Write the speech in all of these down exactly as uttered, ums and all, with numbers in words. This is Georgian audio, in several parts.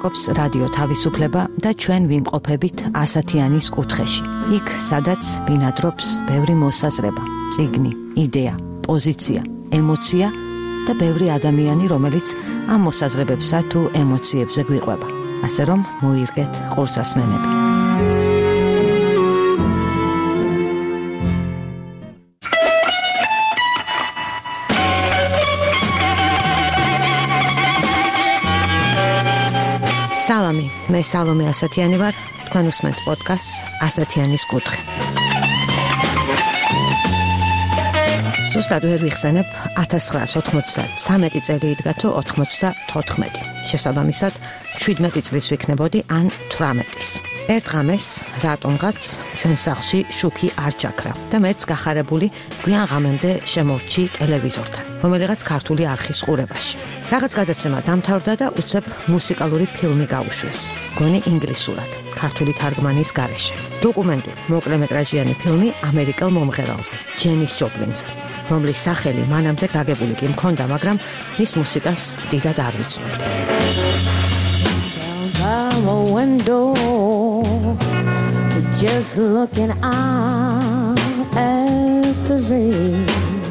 ლაპარაკობს რადიო თავისუფლება და ჩვენ ვიმყოფებით ასათიანის კუთხეში. იქ, სადაც ბინადრობს ბევრი მოსაზრება, წიგნი, იდეა, პოზიცია, ემოცია და ბევრი ადამიანი, რომელიც ამ მოსაზრებებსა თუ ემოციებზე გვიყვება. ასე რომ მოირგეთ ყურსასმენები. სალამი, მე სალომე ასათიანი ვარ, თქვენ უსმენთ პოდკასტს ასათიანის კუთხე. ზუსტად ვერ ვიხსენებ ათას ცხრაას ოთხმოცდათრამეტი წელი იდგა თუ ოთხმოცდათოთხმეტი. შესაბამისად, შვიდმეტი წლის ვიქნებოდი ან თვრამეტის. ერთ ღამეს რატომღაც ჩვენ სახლში შუქი არ ჩაქრა და მეც გახარებული გვიან ღამემდე შემორჩი ტელევიზორთან, რომელიღაც ქართული არხის ყურებაში. რაღაც გადაცემა დამთავრდა და უცებ მუსიკალური ფილმი გაუშვეს. გონი ინგლისურად, ქართული თარგმანის გარეშე. დოკუმენტური მოკლემეტრაჟიანი ფილმი ამერიკელ მომღერალზე, ჯენის ჯოპლინზე, რომლის სახელი მანამდე გაგებული კი მქონდა, მაგრამ მის მუსიკას დიდად არ ვიცნობდი. Down by a window, just looking out at the rain.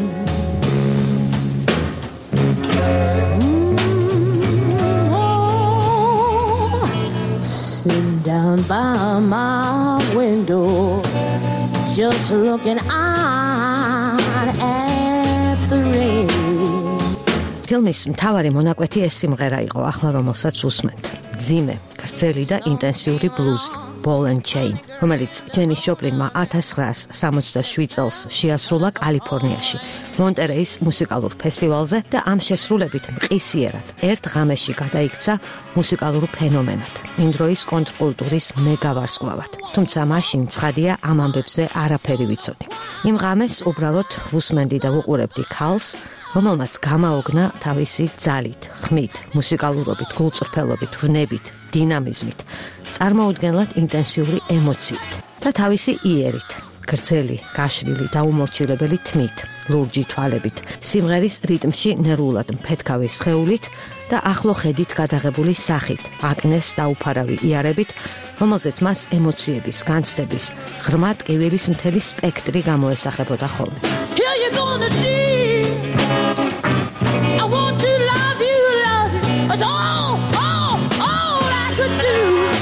Mm, oh, sitting down by my window, just looking out at the rain. ფილმის მთავარი მონაკვეთი ეს სიმღერა იყო, ახლა რომელსაც უსმენთ. ძიმე, გრძელი და ინტენსიური ბლუზი, Ball and Chain, რომელიც ჯენის ჯოპლინმა ათას ცხრაას სამოცდაშვიდ წელს შეასრულა კალიფორნიაში, მონტერეის მუსიკალურ ფესტივალზე და ამ შესრულებით მყისიერად ერთ ღამეში გადაიქცა მუსიკალურ ფენომენად, იმ დროის კონტრკულტურის მეგავარსკვლავად. თუმცა მაშინ ცხადია ამ ამბებზე არაფერი ვიცოდი. იმ ღამეს უბრალოდ ვუსმენდი და ვუყურებდი ქალს, რომელმაც გამაოგნა თავისი ძალით, ხმით, მუსიკალურობით, გულწრფელობით, ვნებით, დინამიზმით, წარმოუდგენლად ინტენსიური ემოციით და თავისი იერით, გრძელი, გაშლილი, დაუმორჩილებელი თმით, ლურჯი თვალებით, სიმღერის რიტმში ნერვულად მფეთქავი სხეულით და ახლო ხედით გადაღებული სახით, აკნეს დაუფარავი იარებით, რომელზეც მას ემოციების, განცდების, ღრმა ტკივილის მთელი სპექტრი გამოესახებოდა ხოლმე. Here you're gonna see. I want to love you, love you. That's all, all, all I could do.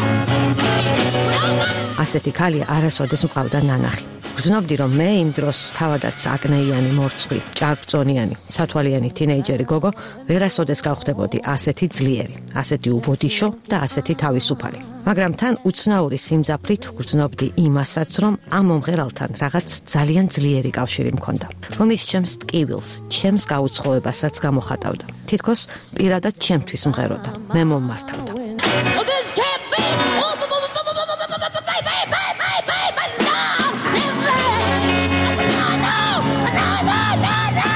ასეთი ქალი არასოდეს მყავდა ნანახი. გრძნობდი, რომ მე იმ დროს თავადაც აკნეიანი, მორცხვი, ჭარბწონიანი, სათვალიანი თინეიჯერი გოგო ვერასოდეს გავხდებოდი ასეთი ძლიერი, ასეთი უბოდიშო და ასეთი თავისუფალი. მაგრამ თან უცნაური სიმძაფრით გრძნობდი იმასაც, რომ ამ მომღერალთან რაღაც ძალიან ძლიერი კავშირი მქონდა, რომ ის ჩემს ტკივილს, ჩემს გაუცხოებასაც გამოხატავდა. თითქოს პირადად ჩემთვის მღეროდა, მე მომმართავდა. Oh, this can't be. Oh, b- b- b- b- b- b- b- baby, baby, baby, no. No, no, no, no, no, no,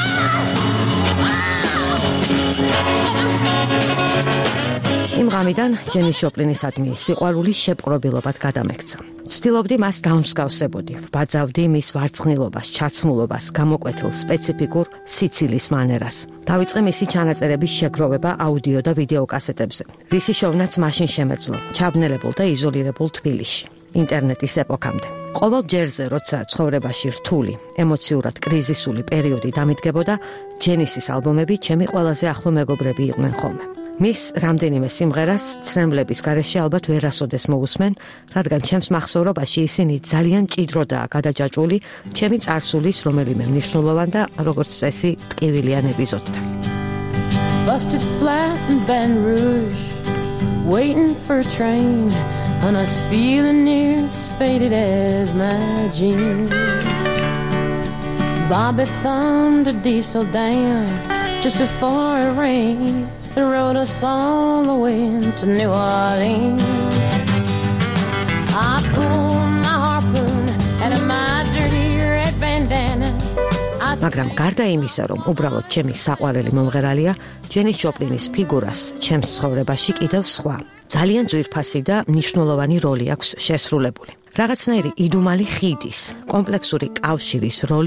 yeah. იმ ღამიდან ჯენის ჯოპლინისადმი სიყვარული შეპყრობილობად გადამექცა. ვცდილობდი მას დავმსგავსებოდი, ვბაძავდი მის ვარცხნილობას, ჩაცმულობას, გამოკვეთილ სპეციფიკურ სიცილის მანერას. დავიწყე მისი ჩანაწერების შეგროვება აუდიო და ვიდეო კასეტებზე, რისი შოვნაც მაშინ შემეძლო, ჩაბნელებულ და იზოლირებულ თბილისში, ინტერნეტის ეპოქამდე. ყოველ ჯერზე, როცა ცხოვრებაში რთული, ემოციურად კრიზისული პერიოდი დამიდგებოდა, ჯენისის ალბომები ჩემი ყველაზე ახლო მეგობრები იყვნენ ხოლმე. მის რამდენიმე სიმღერას ცრემლების გარეშე ალბათ ვერასოდეს მოусმენ, რადგან ჩემს მახსოვრობაში ისინი ძალიან ჭიდროდაა გადაჯაჭვული ჩემი წარსულის რომელიმე მნიშვნელოვან და როგორც წესი ტკივილიან ეპიზოდთან. Busted flat in Baton Rouge, waiting for a train, and I was feeling near as faded as my jeans. Bobby thumbed a diesel down just before it rained and rode us all the way to New Orleans. I pulled my harpoon out of my dirty red bandana. მაგრამ გარდა იმისა, რომ უბრალოდ ჩემი საყვარელი მომღერალია, ჯენის ჯოპლინის ფიგურას ჩემს ცხოვრებაში კიდევ სხვა, ძალიან ძვირფასი და მნიშვნელოვანი როლი აქვს შესრულებული. რაღაცნაირი იდუმალი ხიდის, კომპლექსური კავშირის როლი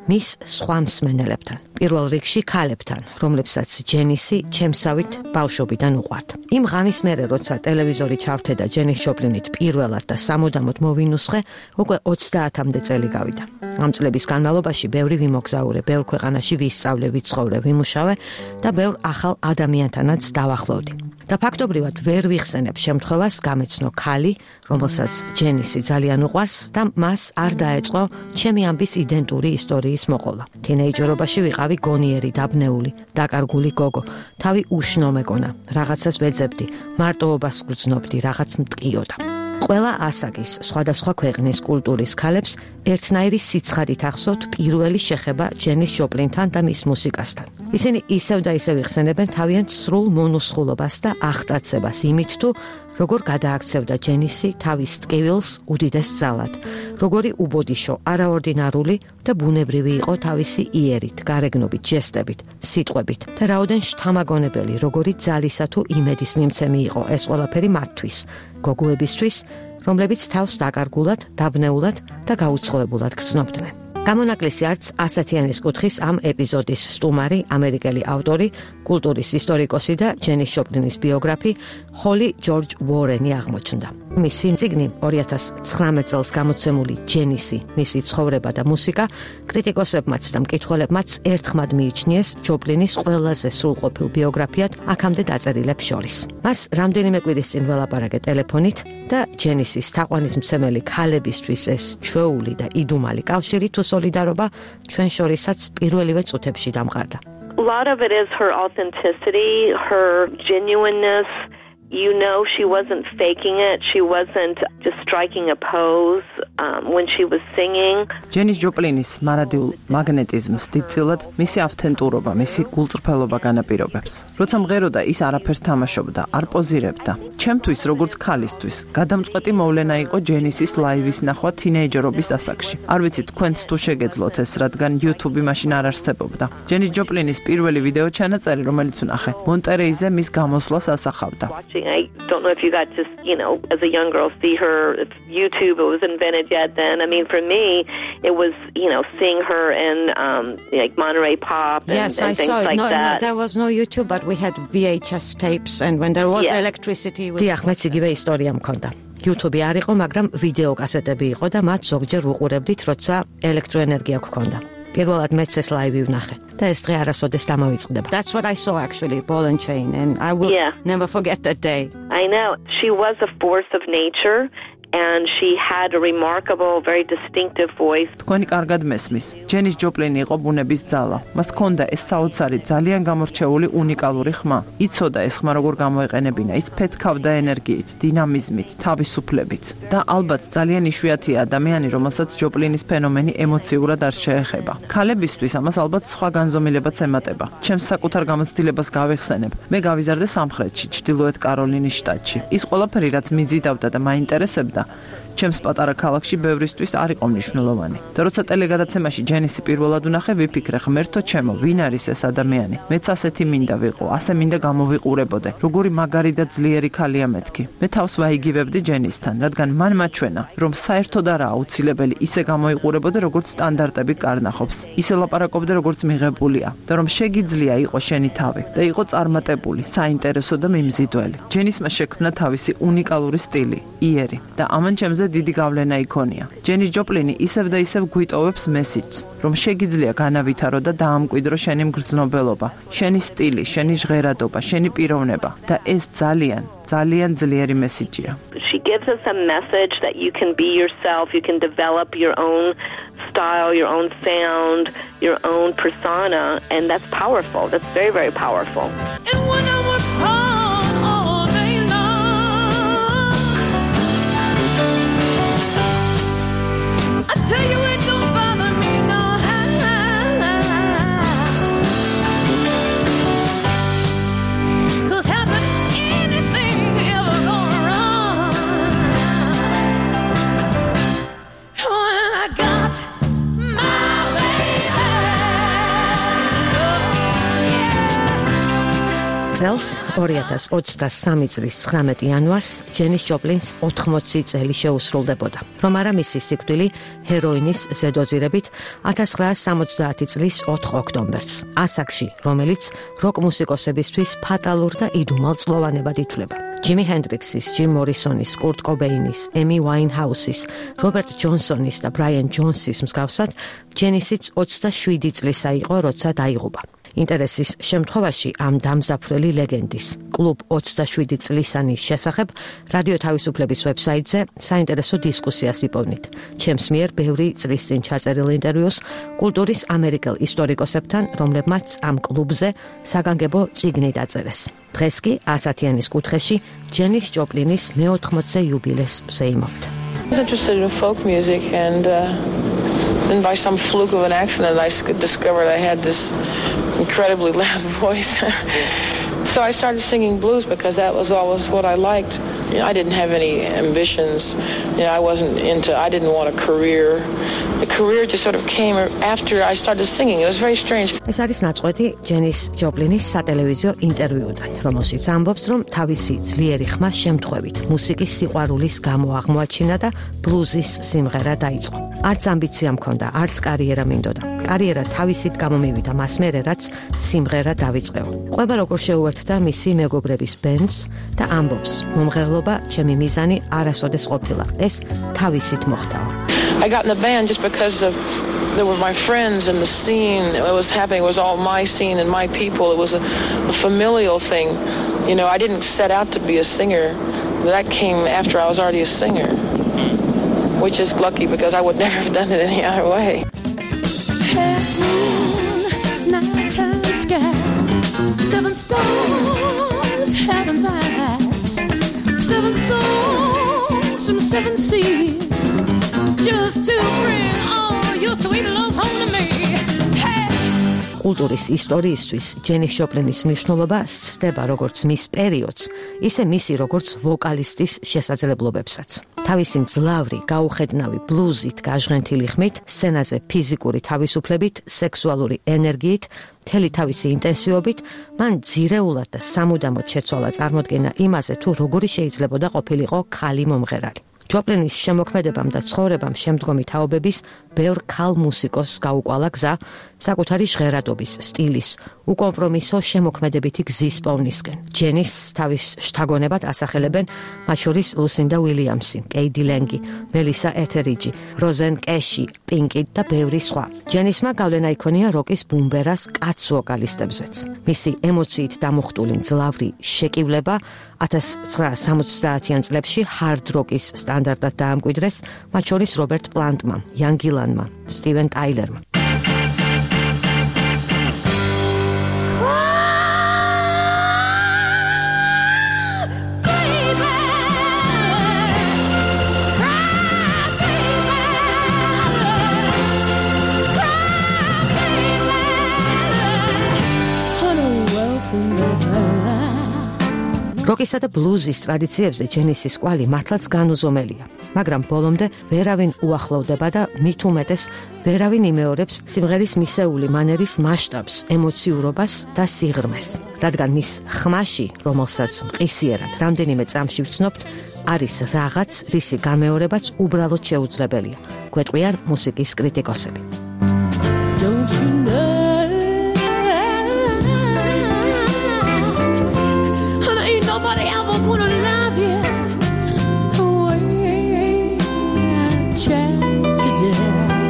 მის სხვა მსმენელებთან, პირველ რიგში ქალებთან, რომლებსაც ჯენისი ჩემსავით ბავშვობიდან უყვართ. იმ ღამის მერე, როცა ტელევიზორი ჩავრთედა ჯენის ჯოპლინით პირველად და სამუდამოდ მოვინუსხე, უკვე ოცდაათამდე წელი გავიდა. ამ წლების განმავლობაში ბევრი ვიმოგზაურე, ბევრ ქვეყანაში ვისწავლე, ვიცხოვრე, ვიმუშავე და ბევრ ახალ ადამიანთანაც დავახლოვდი. და ფაქტობრივად ვერ ვიხსენებ შემთხვევას გამეცნო ქალი, რომელსაც ჯენისი ძალიან უყვარს და მას არ დაეწყო ჩემი ამბის იდენტური ისტორიის მოყოლა. თინეიჯერობაში ვიყავი გონიერი, დაბნეული, დაკარგული გოგო, თავი უშნო მეკონა, რაღაცას ვეძებდი, მარტოობას გრძნობდი, რაღაც მტკიოდა. ყველა ასაკის, სხვადასხვა ქვეყნის კულტურის ქალებს ერთნაირი სიცხადით ახსოვთ პირველი შეხება ჯენის ჯოპლინთან და მის მუსიკასთან. ისინი ისევ და ისევ იხსენებენ თავიანთ სრულ მონუსხულობას და ახტაცებას იმით თუ როგორ გადააქცევდა ჯენისი თავის ტკივილს უდიდეს ძალად, როგორი უბოდიშო, არაორდინარული და ბუნებრივი იყო თავისი იერით, გარეგნობით, ჟესტებით, სიტყვებით და რაოდენ შთამაგონებელი, როგორი ძალისა თუ იმედის მიმცემი იყო ეს ყველაფერი მათთვის, გოგოებისთვის, რომლებიც თავს დაკარგულად, დაბნეულად და გაუცხოებულად გრძნობდნენ. გამონაკლისი არც ასათიანის კუთხის ამ ეპიზოდის სტუმარი, ამერიკელი ავტორი, კულტურის ისტორიკოსი და ჯენის ჯოპლინის ბიოგრაფი ჰოლი ჯორჯ უორენი აღმოჩნდა. მისი წიგნი ორი ათას ცხრამეტ წელს გამოცემული ჯენისი, მისი ცხოვრება და მუსიკა კრიტიკოსებმაც და მკითხველებმაც ერთხმად მიიჩნიეს ჯოპლინის ყველაზე სრულყოფილ ბიოგრაფიად აქამდე დაწერილებს შორის. მას რამდენიმე კვირის წინ ველაპარაკე ტელეფონით და ჯენისის თაყვანისმცემელი ქალებისთვის ეს ჩვეული და იდუმალი კავშირი თუ სოლიდარობა ჩვენ შორისაც პირველივე წუთებში დამყარდა. A lot of it is her authenticity, her genuineness. You know, she wasn't faking it. She wasn't just striking a pose um, when she was singing. ჯენის ჯოპლინის მარადიულ მაგნეტიზმს დიდწილად მისი ავთენტურობა, მისი გულწრფელობა განაპირობებს. როცა მღეროდა, ის არაფერს თამაშობდა, არ პოზირებდა. ჩემთვის, როგორც ქალისთვის, გადამწყვეტი მოვლენა იყო ჯენისის ლაივის ნახვა თინეიჯერობის ასაკში. არ ვიცი, თქვენც თუ შეგეძლოთ ეს, რადგან YouTube მაშინ არ არსებობდა. ჯენის ჯოპლინის პირველი ვიდეო ჩანაწერი, რომელიც ვნახე, მონტერეიზე მის გამოსვლას ასახავდა. I don't know if you got to, you know, as a young girl, see her, if YouTube was invented yet then. I mean, for me, it was, you know, seeing her in, um, like, Monterey Pop and, yes, and I things saw it. like no, that. No, there was no YouTube, but we had V H S tapes, and when there was Yeah. electricity... დიახ, მეც იგივე ისტორია მქონდა. YouTube არ იყო, მაგრამ ვიდეო კასეტები იყო და მათ ზოგჯერ ვუყურებდით, როცა ელექტროენერგია გქონდა. პირველად მეც ეს ლაივი ვნახე და ეს დღე არასოდეს დამოიწყდება. That's what I saw actually, Ball and Chain, and I will Yeah. never forget that day. I know. She was a force of nature. And she had a remarkable, very distinctive voice. თქვენი კარგად მესმის. ჯენის ჯოპლინი იყო ბუნების ძალა. მას ჰქონდა ეს საოცარი, ძალიან გამორჩეული უნიკალური ხმა. იცოდა ეს ხმა როგორ გამოეყენებინა. ის ფეთქავდა ენერგიით, დინამიზმით, თავისუფლებით. და ალბათ ძალიან იშვიათია ადამიანი, რომელსაც ჯოპლინის ფენომენი ემოციურად არ შეეხება. ქალებისთვის ამას ალბათ სხვა განზომილებაც ემატება. ჩემს საკუთარ გამოცდილებას გავიხსენებ. მე გავიზარდე სამხრეთში, ჩრდილოეთ კაროლინის შტატში. ის ყველაფერი, რაც მიზიდავდა და მაინტერესებდა, ჩემს პატარა ქალაქში ბევრისთვის არ იყო მნიშვნელოვანი. და როცა ტელეგადაცემაში ჯენისი პირველად ვნახე, ვიფიქრე, ღმერთო ჩემო, ვინ არის ეს ადამიანი? მეც ასეთი მინდა ვიყო, ასე მინდა გამოვიყურებოდე. როგორი მაგარი და ძლიერი ქალია მეთქი. მე თავს ვაიგივებდი ჯენისთან, რადგან მან მაჩვენა, რომ საერთოდ არა აუცილებელი ისე გამოიყურებოდე, როგორც სტანდარტები კარნახობს. ისე ლაპარაკობდე, როგორც მიღებულია და რომ შეგიძლია იყო შენი თავი და იყო წარმატებული, საინტერესო და მიმზიდველი. ჯენისმა შექმნა თავისი უნიკალური სტილი, იერი და ამან ჩემზე დიდი გავლენა იქონია. ჯენის ჯოპლინი ისევ და ისევ გვიტოვებს მესიჯს, რომ შეგიძლია განავითარო და დაამკვიდრო შენი მგრძნობელობა, შენი სტილი, შენი ჟღერადობა, შენი პიროვნება და ეს ძალიან, ძალიან ძლიერი მესიჯია. She gives us a message that you can be yourself, you can develop your own style, your own sound, your own persona, and that's powerful. That's very, very powerful. And when I was home all day long, I tell you it don't bother me no how. 'Cause hasn't anything ever gone wrong? When I got my baby, oh yeah. წელს ორი ათას ოცდასამი წლის ცხრამეტი იანვარს ჯენის ჯოპლინს ოთხმოცი წელი შეუსრულდებოდა, რომ არა მისი სიკვდილი ჰეროინის ზედოზირებით ათას ცხრაას სამოცდაათი წლის ოთხ ოქტომბერს, ასაკში, რომელიც როკ მუსიკოსებისთვის ფატალურ და იდუმალ წლოვანებად ითვლება. ჯიმი ჰენდრიქსის, ჯიმ მორისონის, კურტ კობეინის, ემი ვაინჰაუსის, რობერტ ჯონსონის და ბრაიან ჯონსის მსგავსად ჯენისიც ოცდაშვიდი წლისა იყო, როცა დაიღუპა. ინტერესის შემთხვევაში ამ დამზაფრელი ლეგენდის კლუბ ოცდაშვიდი წლისანის შესახებ რადიო თავისუფლების ვებსაიტზე საინტერესო დისკუსიას იპოვნით. ჩემს მიერ ბევრი წლის წინ ჩაწერილ ინტერვიუს კულტურის ამერიკელ ისტორიკოსებთან, რომლებმაც ამ კლუბზე საგანგებო წიგნი დაწერეს. დღეს კი ასათიანის კუთხეში ჯენის ჯოპლინის მეოთხმოცე იუბილეს ვზეიმობთ. I was interested in folk music and uh, then by some fluke of an accident I discovered I had this incredibly loud voice. So I started singing blues because that was always what I liked. You know, I didn't have any ambitions. You know, I wasn't into, I didn't want a career. The career just sort of came after I started singing. It was very strange. ეს არის ნაწყვეტი ჯენის ჯოპლინის სატელევიზიო ინტერვიუდან, რომელშიც ამბობს, რომ თავისი ძლიერი ხმა შემთხვევით მუსიკის სიყვარულის გამო აღმოაჩინა და ბლუზის სიმღერა დაიწყო. არც ამბიცია მქონდა, არც კარიერა მინდოდა. კარიერა თავისით გამომივიდა მას მერე, რაც სიმღერა დავიწყეო. ყვება როგორ შეუერთდა მისი მეგობრების ბენდს და ამბობს, მომღერლობა ჩემი მიზანი არასოდეს ყოფილა. ეს თავისით მოხდაო. I got in the band just because of there were my friends and the scene. It was happening. It was all my scene and my people. It was a, a familial thing. You know, I didn't set out to be a singer. That came after I was already a singer, which is lucky because I would never have done it any other way. Nighttime sky, seven stars, heaven's eyes, seven souls from seven seas, just to bring all your sweet love home to me. Hey! კულტურის ისტორიისთვის ჯენის ჯოპლინის მნიშვნელობა სცდება როგორც მის პერიოდს, ისე მისი როგორც ვოკალისტის შესაძლებლობებსაც. თავისი მძლავრი, გაუხედნავი ბლუზით გაჟღენთილი ხმით, სცენაზე ფიზიკური თავისუფლებით, სექსუალური ენერგიით, მთელი თავისი ინტენსივობით, მან ძირეულად და სამუდამოდ შეცვალა წარმოდგენა იმაზე, თუ როგორი შეიძლებოდა ყოფილიყო ქალი მომღერალი. ჯოპლინის შემოქმედებამ და ცხოვრებამ შემდგომი თაობების ბევრ ქალ მუსიკოსს გაუკვალა გზა საკუთარი ჟღერადობის, სტილის, უკომპრომისო შემოქმედებითი გზის პოვნისკენ. ჯენის თავის შთაგონებად ასახელებენ მათ შორის ლუსინდა უილიამსი, კეიდი ლენგი, მელისა ეთერიჯი, როზენ კეში, პინკი და ბევრი სხვა. ჯენისმა გავლენა იქონია როკის ბუმბერას კაც ვოკალისტებზეც. მისი ემოციით დამუხტული მძლავრი შეკივლება ათას ცხრაას სამოცდაათიან წლებში ჰარდ როკის სტანდარტად დაამკვიდრეს, მათ შორის რობერტ პლანტმა, იან გილანმა, სტივენ ტაილერმა. როკისა და ბლუზის ტრადიციებზე ჯენისის კვალი მართლაც განუზომელია, მაგრამ ბოლომდე ვერავინ უახლოვდება და მით უმეტეს ვერავინ იმეორებს სიმღერის მისეული მანერის მასშტაბს, ემოციურობას და სიღრმეს. რადგან მის ხმაში, რომელსაც მყისიერად რამდენიმე წამში ვცნობთ, არის რაღაც, რისი გამეორებაც უბრალოდ შეუძლებელია, გვეტყვიან მუსიკის კრიტიკოსები. Don't you know? Nobody ever gonna love you the way I tried today.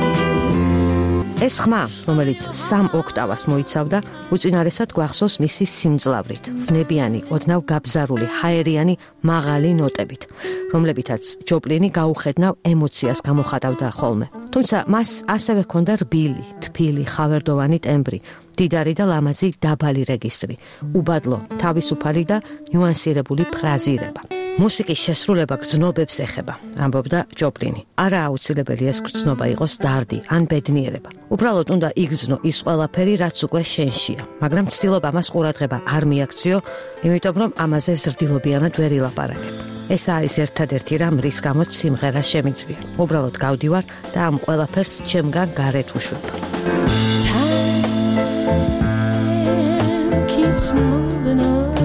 ეს ხმა, რომელიც სამ ოქტავას მოიცავდა, უწინარესად გვახსოვს მისი სიმძლავრით, ვნებიანი, ოდნავ გაბზარული, ჰაერიანი, მაღალი ნოტებით, რომლებითაც ჯოპლინი გაუხედნავ ემოციას გამოხატავდა ხოლმე. თუმცა მას ასევე ჰქონდა რბილი, თბილი, ხავერდოვანი ტემბრი, დიდარი და ლამაზი დაბალი რეგისტრი, უბადლო, თავისუფალი და ნიუანსირებული ფრაზირება. მუსიკის შესრულება გრძნობებს ეხება, ამბობდა ჯოპლინი. არა აუცილებელი ეს გრძნობა იყოს დარდი ან ბედნიერება. უბრალოდ უნდა იგრძნო ის ყველაფერი, რაც უკვე შენშია, მაგრამ ცდილობ ამას ყურადღება არ მიაქციო, იმიტომ რომ ამაზე ზრდილობიანად ვერ ილაპარაკებ. ეს არის ერთადერთი რამ, რის გამოც სიმღერა შემიძლია. უბრალოდ გავდივარ და ამ ყველაფერს ჩემგან გარეთ ვუშვებ. Time keeps moving on.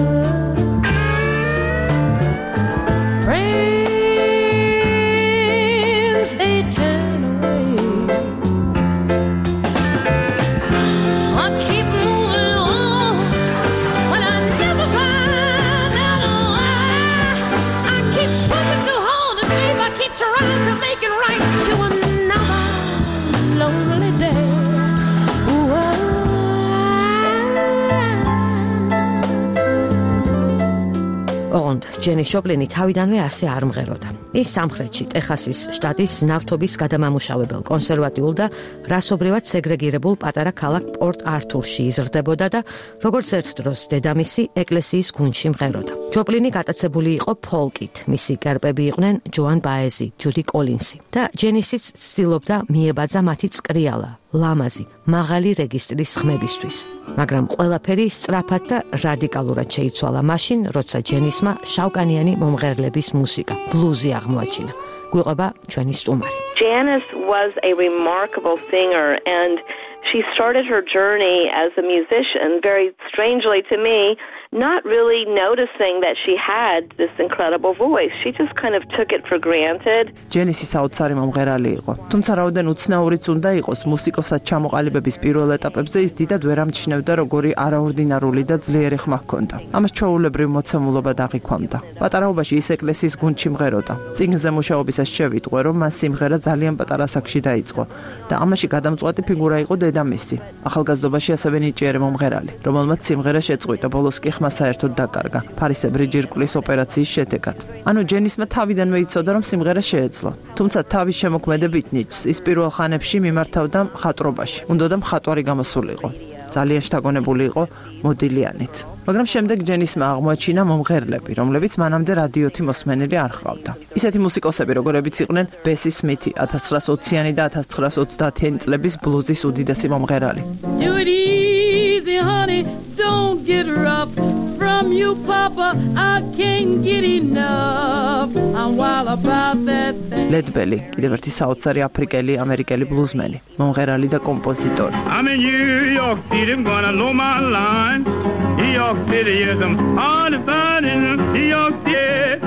ჯენის ჯოპლინი თავიდანვე ასე არ მღეროდა. ის სამხრეთში, ტეხასის შტატის ნავთობის გადამამუშავებელ კონსერვატიულ და რასობრივად სეგრეგირებულ პატარა ქალაქ პორტ-ართურში იზრდებოდა და როგორც ერთ დროს დედამისი ეკლესიის გუნდში მღეროდა. ჯოპლინი გატაცებული იყო ფოლკით, მისი კერპები იყვნენ ჯოან ბაეზი, ჯუდი კოლინსი და ჯენისიც ცდილობდა მიებაძა მათი წკრიალა, ლამაზი, მაღალი რეგისტრის ხმებისთვის. მაგრამ ყველაფერი სწრაფად და რადიკალურად შეიცვალა მაშინ, როცა ჯენისმა შავკანიანი მომღერლების მუსიკა, ბლუზი აღმოაჩინა. გვიყვება ჩვენი სტუმარი. Janice was a remarkable singer, and she started her journey as a musician, very strangely to me, not really noticing that she had this incredible voice. She just kind of took it for granted. ჯენისი საოცარი მომღერალი იყო. თუმცა რაოდენ უცნაურიც უნდა იყოს, მუსიკოსად ჩამოყალიბების პირველ ეტაპებზე ის დიდად ვერ ამჩნევდა, როგორი არაორდინარული და ძლიერი ხმა ჰქონდა. ამას ჩვეულებრივ მოცემულობა დაღიქვამდა. პატარაობაში ის ეკლესიის გუნდში მღეროდა. წიგნზე მუშაობისას შევიტყვე, რომ მას სიმღერა ძალიან პატარა ასაკში დაიწყო და ამაში გადამწყვეტი ფიგურა იყო დედამისი. ახალგაზრდობაში ასევე ნიჭიერი მომღერალი, რომელმაც სიმღერა შეწყვიტა, ბოლოს კი ხმა საერთოდ დაკარგა, ფარისებრი ჯირკვლის ოპერაციის შედეგად. ანუ ჯენისმა თავიდანვე იცოდა, რომ სიმღერა შეეძლო. თუმცა თავის შემოქმედებით ნიჭს ის პირველ ხანებში მიმართავდა მხატვრობაში. უნდოდა მხატვარი გამოსულიყო. ძალიან შთაგონებული იყო მოდილიანით. მაგრამ შემდეგ ჯენისმა აღმოაჩინა მომღერლები, რომლებიც მანამდე რადიოთი მოსმენილი არ ჰყავდა. ისეთი მუსიკოსები, როგორებიც იყვნენ ბესი სმითი, ათას ცხრაას ოციანი და ათას ცხრაას ოცდაათიანი წლების ბლუზის უდიდესი მომღერალი. Do it easy, honey, don't get rough. From you, Papa, I can't get enough. I'm wild about that thing. ლედბელი, კიდევ ერთი საოცარი აფრიკელი ამერიკელი ბლუზმენი, მომღერალი და კომპოზიტორი. I'm in New York City, I'm gonna low my line. New York City is I'm hard to find in New York City.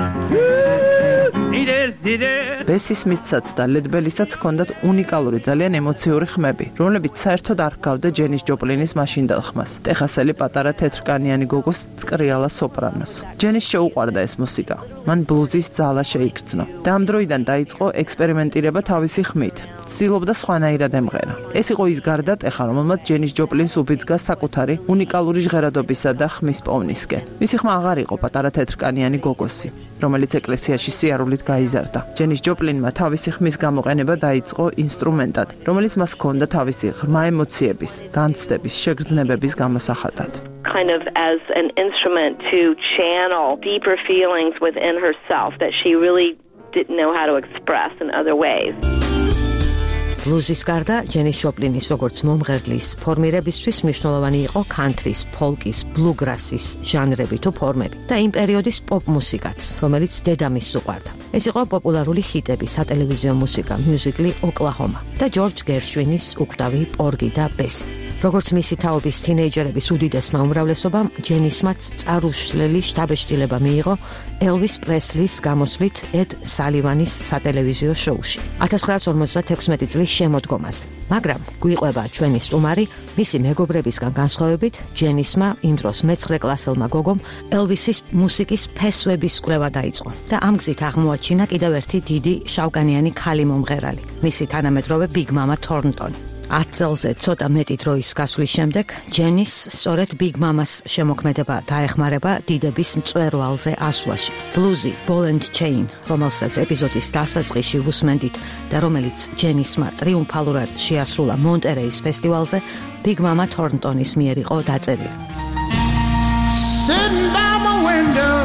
ბესი სმითსაც და ლედბელისაც ჰქონდათ უნიკალური, ძალიან ემოციური ხმები, რომლებიც საერთოდ არ ჰგავდა ჯენის ჯოპლინის მაშინდელ ხმას, ტეხასელი პატარა თეთრკანიანი გოგოს წკრიალა სოპრანოს. ჯენის შეუყვარდა ეს მუსიკა, მან ბლუზის ძალა შეიგრძნო და ამ დროიდან დაიწყო ექსპერიმენტირება თავისი ხმით. ცდილობდა სხვანაირად ემღერა. ეს იყო ის გარდატეხა, რომელმაც ჯენის ჯოპლინს უბიძგა საკუთარი უნიკალური ჟღერადობისა და ხმის პოვნისკენ. მისი ხმა აღარ იყო პატარა თეთრკანიანი გოგოსი, რომელიც ეკლესიაში სიარულით გაიზარდა. ჯენის ჯოპლინმა თავისი ხმის გამოყენება დაიწყო ინსტრუმენტად, რომელიც მას ჰქონდა თავისი ღრმა ემოციების, განცდების, შეგრძნებების გამოსახატად. Kind of as an instrument to channel deeper feelings within herself that she really didn't know how to express in other ways. ბლუზის გარდა ჯენის ჯოპლინის როგორც მომღერლის ფორმირებისთვის მნიშვნელოვანი იყო ქანთრის, ფოლკის, ბლუგრასის ჟანრები თუ ფორმები და იმ პერიოდის პოპ მუსიკაც, რომელიც დედამისს უყვარდა. ეს იყო პოპულარული ჰიტები, სატელევიზიო მუსიკა, მიუზიკლი ოკლაჰომა და ჯორჯ გერშვინის უკვდავი პორგი და ბესი. როგორც მისი თაობის თინეიჯერების უდიდესმა უმრავლესობამ, ჯენისმაც წარუშლელი შთაბეჭდილება მიიღო ელვის პრესლის გამოსვლით ედ სალივანის სატელევიზიო შოუში ათას ცხრაას ორმოცდათექვსმეტი წლის შემოდგომაზე. მაგრამ გვიყვება ჩვენი სტუმარი მისი მეგობრებისგან განსხვავებით, ჯენისმა იმ დროს მეცხრე კლასელმა გოგომ ელვისის მუსიკის ფესვების კვლევა დაიწყო და ამ გზით აღმოაჩინა კიდევ ერთი დიდი შავკანიანი ქალი მომღერალი, მისი თანამედროვე ბიგ მამა თორნტონი. ათ წელზე ცოტა მეტი დროის გასვლის შემდეგ ჯენის სწორედ ბიგ მამას შემოქმედება დაეხმარება დიდების მწვერვალზე ასვლაში. ბლუზი Ball and Chain, რომელსაც ეპიზოდის დასაწყისში უსმენდით და რომელიც ჯენისმა ტრიუმფალურად შეასრულა მონტერეის ფესტივალზე, ბიგ მამა თორნტონის მიერ იყო დაწერილი. Sitting by my window,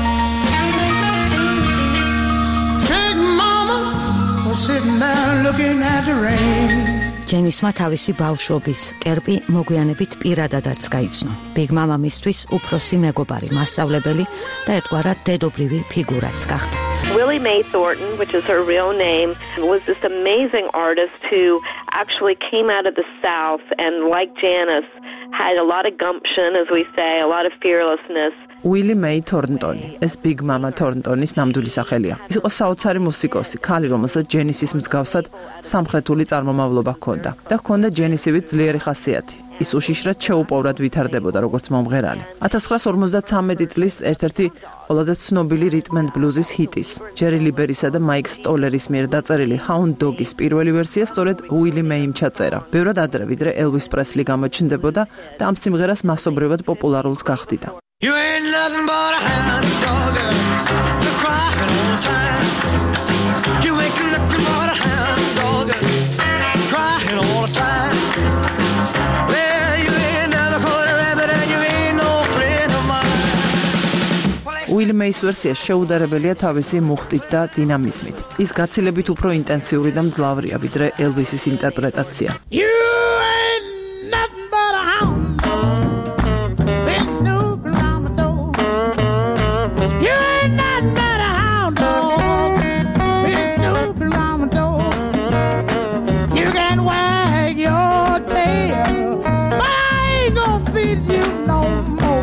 Big Mama was sitting there looking at the rain. ჯენისმა თავისი ბავშვობის კერპი მოგვიანებით პირადადაც გაიცნო. ბიგ მამა მისთვის უფროსი მეგობარი, მასწავლებელი და ერთგვარად დედობრივი ფიგურაც გახდა. Willie Mae Thornton, which is her real name, was this amazing artist who actually came out of the South and, like Janice, had a lot of gumption, as we say, a lot of fearlessness. უილი მეი თორნტონი, ეს ბიგ მამა თორნტონის ნამდვილი სახელია. ის იყო საოცარი მუსიკოსი, ქალი, რომელსაც ჯენისის მსგავსად სამხრეთული წარმომავლობა ჰქონდა და ჰქონდა ჯენისივით ძლიერი ხასიათი. ის უშიშრად შეუპოვრად ვითარდებოდა როგორც მომღერალი. ათას ცხრაას ორმოცდათვრამეტი წლის ერთ-ერთი ყველაზე ცნობილი რიტმ ენდ ბლუზის ჰიტის, ჯერი ლიბერისა და მაიკ სტოლერის მიერ დაწერილი Hound Dog-ის პირველი ვერსია სწორედ უილი მეიმ ჩაწერა. ბევრად ადრე, ვიდრე ელვის პრესლი გამოჩნდებოდა და ამ სიმღერას მასობრივად პოპულარულს გახდიდა. You ain't nothing but a hound dog. მეის ვერსია შეუდარებელია თავისი მუხტით და დინამიზმით. ის გაცილებით უფრო ინტენსიური და მძლავრია, ვიდრე ელვისის ინტერპრეტაცია. You ain't nothing but a hound dog, been snooping around my door. You ain't nothing but a hound dog, been snooping around my door. You can wag your tail, but I ain't gonna feed you no more.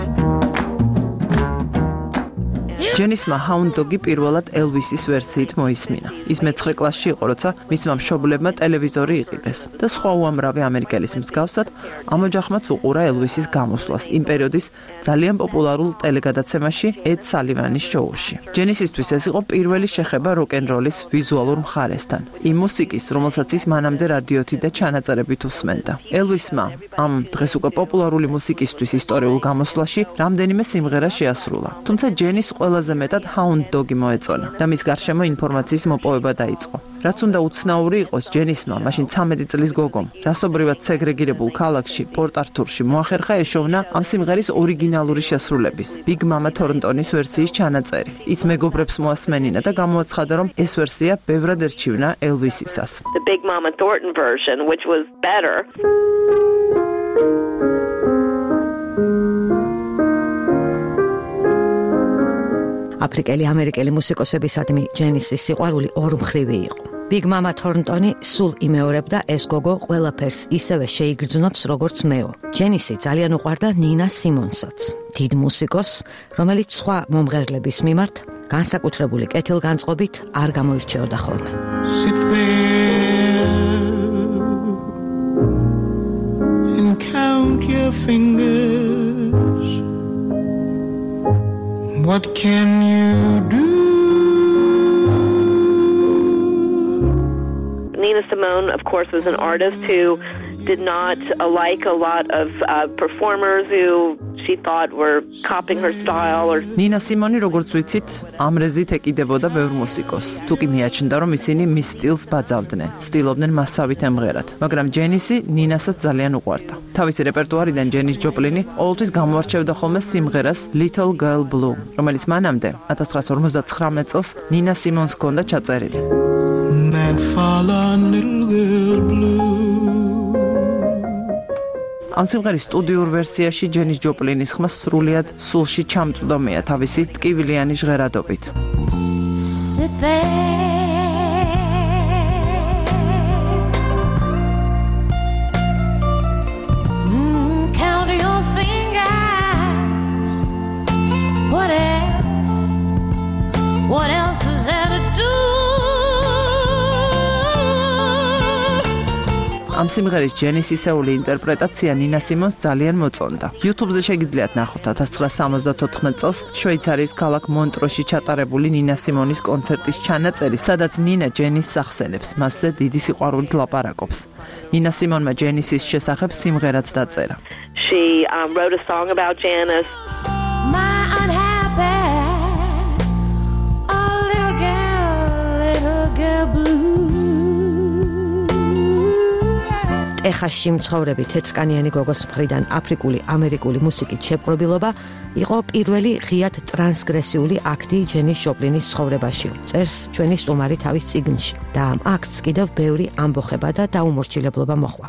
ჯენისმა Hound Dog-ი პირველად ელვისის ვერსიით მოისმინა. ის მეცხრე კლასში იყო, როცა მისმა მშობლებმა ტელევიზორი იყიდეს და სხვა უამრავი ამერიკელის მსგავსად ამ ოჯახმაც უყურა ელვისის გამოსვლას იმ პერიოდის ძალიან პოპულარულ ტელეგადაცემაში Ed Sullivan-ის შოუში. ჯენისისთვის ეს იყო პირველი შეხება როკ-ენ-როლის ვიზუალურ მხარესთან. იმ მუსიკის, რომელსაც ის მანამდე რადიოთი და ჩანაწერებით უსმენდა. ელვისმა ამ დღეს უკვე პოპულარული მუსიკისთვის ისტორიულ გამოსვლაში რამდენიმე სიმღერა შეასრულა. თუმცა ჯენის ყველა მეტად Hound Dog-ი მოეწონა და მის გარშემო ინფორმაციის მოპოვება დაიწყო. რაც უნდა უცნაური იყოს ჯენისმა, მაშინ ცამეტი წლის გოგომ, რასობრივად სეგრეგირებულ ქალაქში, პორტ-ართურში მოახერხა ეშოვნა ამ სიმღერის ორიგინალური შესრულების, Big Mama Thorntonis ვერსიის ჩანაწერი. ის მეგობრებს მოასმენინა და გამოაცხადა, რომ ეს ვერსია ბევრად ერჩივნა ელვისისას. The Big Mama Thornton version, which was better. აფრიკელი ამერიკელი მუსიკოსებისადმი ჯენისის სიყვარული ორმხრივი იყო. Big Mama Thornton-ი სულ იმეორებდა ეს გოგო ყველაფერს ისევე შეიგრძნობს როგორც მეო. ჯენისი ძალიან უყვარდა ნინა სიმონსაც, დიდ მუსიკოსს, რომელიც სხვა მომღერლების მიმართ განსაკუთრებული კეთილგანწყობით არ გამოირჩეოდა ხოლმე. Sit there and count your fingers. What can you do? Nina Simone, of course, was an artist who did not like a lot of uh, performers who she thought were copying her style or Nina Simone, როგორც ვიცით, ამ რეზით ეკიდებოდა ბევრ მუსიკოს. თუ კი მიაჩნდა, რომ ისინი მის სტილს ბაძავდნენ, ცდილობდნენ მასავით ემღერათ, მაგრამ ჯენისი ნინასაც ძალიან უყვარდა. თავისი რეპერტუარიდან ჯენის ჯოპლინი ყოველთვის გამოარჩევდა ხოლმე სიმღერას Little Girl Blue, რომელიც მანამდე ათას ცხრაას ორმოცდათხრამეტ წელს ნინა სიმონს ჰქონდა ჩაწერილი. That fallen little girl blue. ამ სიმღერის სტუდიურ ვერსიაში ჯენის ჯოპლინის ხმა სრულიად სულში ჩამწვდომია თავისი ტკივილიანი ჟღერადობით. Sit there mm, count your fingers. What else? What else is there to do? ამ სიმღერის ჯენის ისეული ინტერპრეტაცია ნინა სიმონს ძალიან მოწონდა. YouTube-ზე შეგიძლიათ ნახოთ ათას ცხრაას სამოცდათოთხმეტ წელს შვეიცარიის ქალაქ მონტროში ჩატარებული ნინა სიმონის კონცერტის ჩანაწერი, სადაც ნინა ჯენის სახსენებს, მასზე დიდი სიყვარულით ლაპარაკობს. ნინა სიმონმა ჯენისის შესახებ სიმღერაც დაწერა. she um, wrote a song about Janis. My unhappy oh, little girl, little girl blue. ეხაში მცხოვრები თეთრკანიანი გოგოს მხრიდან აფრიკული ამერიკული მუსიკით შეპყრობილობა იყო პირველი ღიად ტრანსგრესიული აქტი ჯენის ჯოპლინის ცხოვრებაში. წერს ჩვენი სტუმარი თავის წიგნში და ამ აქტს კიდევ ბევრი ამბოხება და დაუმორჩილებლობა მოჰყვა.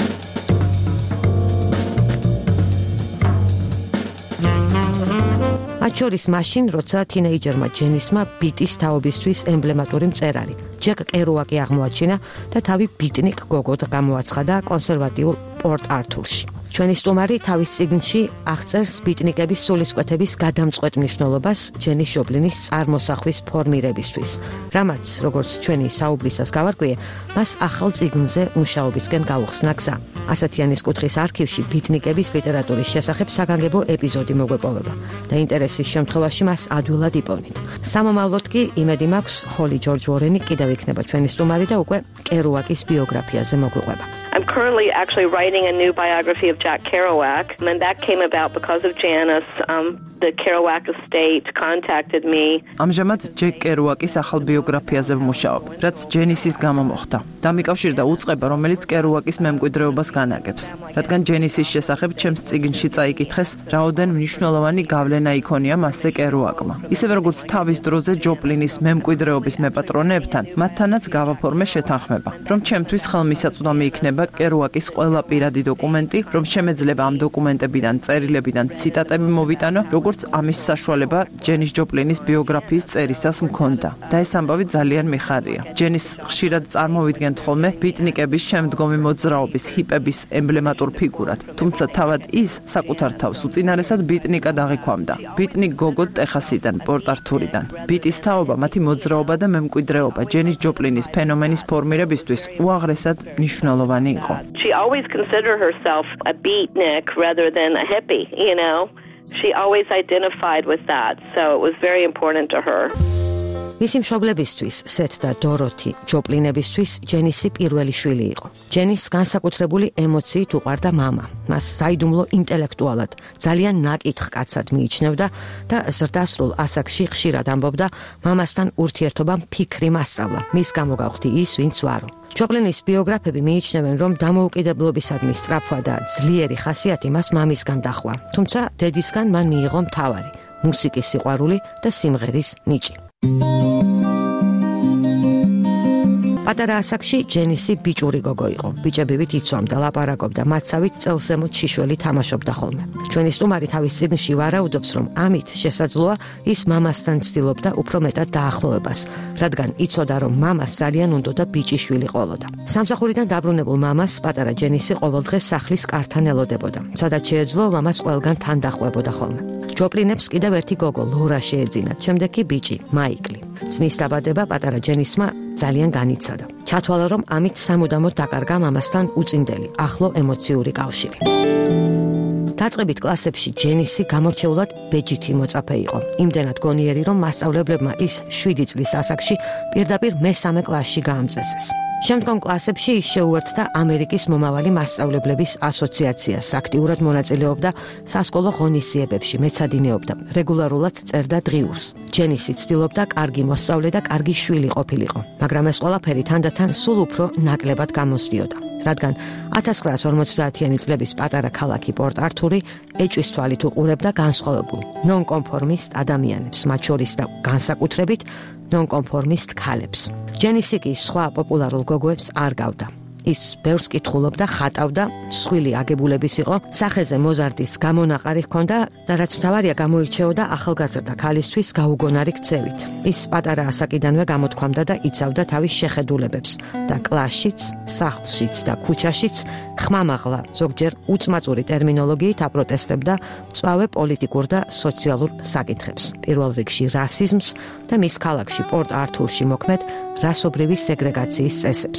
მათ შორის მაშინ, როცა თინეიჯერმა ჯენისმა ბიტის თაობისთვის ემბლემატური მწერალი ჯეკ კერუაკი აღმოაჩინა და თავი ბიტნიკ გოგოდ გამოაცხადა კონსერვატიულ პორტ-ართურში. ჩვენი სტუმარი თავის წიგნში აღწერს ბიტნიკების სულისკვეთების გადამწყვეტ მნიშვნელობას ჯენის ჯოპლინის წარმოსახვის ფორმირებისთვის, რამაც, როგორც ჩვენი საუბრისას გავარკვიე, მას ახალ წიგნზე მუშაობისკენ გაუხსნა გზა. ასათიანის კუთხის არქივში ბიტნიკების ლიტერატურის შესახებ საგანგებო ეპიზოდი მოგვეპოვება და ინტერესის შემთხვევაში მას ადვილად იპოვნით. სამომავლოდ კი იმედი მაქვს, ჰოლი ჯორჯ ვორენი კიდევ იქნება ჩვენი სტუმარი და უკვე კერუაკის ბიოგრაფიაზე მოგვიყვება. I'm currently actually writing a new biography of Jack Kerouac, and that came about because of Janis. Um, the Kerouac estate contacted me. ამჟამად ჯეკ კერუაკის ახალ ბიოგრაფიაზე ვმუშაობ, რაც ჯენისის გამო მოხდა. დამიკავშირდა უწყება, რომელიც კერუაკის მემკვიდრეობას განაგებს. რადგან ჯენისის შესახებ ჩემს წიგნში წაიკითხეს, რაოდენ მნიშვნელოვანი გავლენა იქონია მასზე კერუაკმა. ისევე როგორც თავის დროზე ჯოპლინის მემკვიდრეობის მეპატრონეებთან, მათთანაც გავაფორმე შეთანხმება, რომ ჩემთვის ხელმისაწვდომი იქნება კერუაკის ყველა პირადი დოკუმენტი, რომ შემეძლება ამ დოკუმენტებიდან, წერილებიდან ციტატები მოვიტანო, როგორც ამის საშუალება ჯენის ჯოპლინის ბიოგრაფიის წერისას მქონდა. და ეს ამბავი ძალიან მიხარია. ჯენის ხშირად წარმოვიდგენთ ხოლმე ბიტნიკების შემდგომი მოძრაობის ჰიპების ემბლემატურ ფიგურად, თუმცა თავად ის საკუთარ თავს უწინარესად ბიტნიკად აღიქვამდა. ბიტნიკ გოგო ტეხასიდან, პორტ-ართურიდან. ბიტის თაობა, მათი მოძრაობა და მემკვიდრეობა ჯენის ჯოპლინის ფენომენის ფორმირებისთვის უაღრესად მნიშვნელოვანი იყო. She always considered herself a beatnik rather than a hippie, you know. She always identified with that, so it was very important to her. მისი მშობლებისთვის, სეთ და დოროთი ჯოპლინებისთვის ჯენისი პირველი შვილი იყო. ჯენის განსაკუთრებული ემოციით უყვარდა მამა. მას საიდუმლო ინტელექტუალად, ძალიან ნაკითხ კაცად მიიჩნევდა და ზრდასრულ ასაკში ხშირად ამბობდა, მამასთან ურთიერთობამ ფიქრი მასწავლა. მის გამო გავხდი ის, ვინც ვარო. ჯოპლინის ბიოგრაფები მიიჩნევენ, რომ დამოუკიდებლობისადმი სწრაფვა და ძლიერი ხასიათი მას მამისგან დახვა. თუმცა დედისგან მან მიიღო მთავარი, მუსიკის სიყვარული და სიმღერის ნიჭი. პატარა ასაკში ჯენისი ბიჭური გოგო იყო. ბიჭებივით იცვამდა, ლაპარაკობდა, მათსავით წელსემოთ შიშველი თამაშობდა ხოლმე. ჩვენი სტუმარი თავის წიგნში ვარაუდობს, რომ ამით შესაძლოა ის მამასთან ცდილობდა უფრო მეტად დაახლოებას, რადგან იცოდა, რომ მამას ძალიან უნდოდა ბიჭიშვილი ყოლოდა. სამსახურიდან დაბრუნებულ მამას პატარა ჯენისი ყოველდღე სახლის კართან ელოდებოდა, სადაც შეეძლო მამას ყველგან თან დახვებოდა ხოლმე. ჯოპლინებს კიდევ ერთი გოგო ლორა შეეძინათ, შემდეგ კი ბიჭი მაიკლი. ძმის დაბადება პატარა ჯენისმა ძალიან განიცადა. ჩათვალა, რომ ამით სამუდამოდ დაკარგა მამასთან უწინდელი, ახლო ემოციური კავშირი. დაწყებით კლასებში ჯენისი გამორჩეულად ბეჯითი მოწაფე იყო. იმდენად გონიერი, რომ მასწავლებლებმა ის შვიდი წლის ასაკში პირდაპირ მესამე კლასში გაამწესეს. შემდგომ კლასებში ის შეუერთდა ამერიკის მომავალი მასწავლებლების ასოციაციას, აქტიურად მონაწილეობდა სასკოლო ღონისძიებებში, მეცადინეობდა, რეგულარულად წერდა დღიურს. ჯენისი ცდილობდა კარგი მოსწავლე და კარგი შვილი ყოფილიყო, მაგრამ ეს ყველაფერი თანდათან სულ უფრო ნაკლებად გამოსდიოდა. რადგან ათას ცხრაასი ორმოცდაათიანი წლების პატარა ქალაქი პორტ-ართური ეჭვის თვალით უყურებდა განსხვავებულ ნონკონფორმისტ ადამიანებს, მათ შორის და განსაკუთრებით ნონკონფორმისტ ქალებს. ჯენისი კი სხვა პოპულარულ გოგოებს არ გავდა. ის ბევრს კითხულობდა, ხატავდა, მსხვილი აგებულების იყო, სახეზე მოზარდის გამონაყარი ჰქონდა და რაც მთავარია გამოირჩეოდა ახალგაზრდა ქალისთვის გაუგონარი ქცევით. ის პატარა ასაკიდანვე გამოთქვამდა და იცავდა თავის შეხედულებებს და კლასშიც, სახლშიც და ქუჩაშიც ხმამაღლა, ზოგჯერ უწმაწური ტერმინოლოგიით აპროტესტებდა მწვავე პოლიტიკურ და სოციალურ საკითხებს, პირველ რიგში რასიზმს და მის ქალაქში პორტ-ართურში მოქმედ რასობრივი სეგრეგაციის წესებს.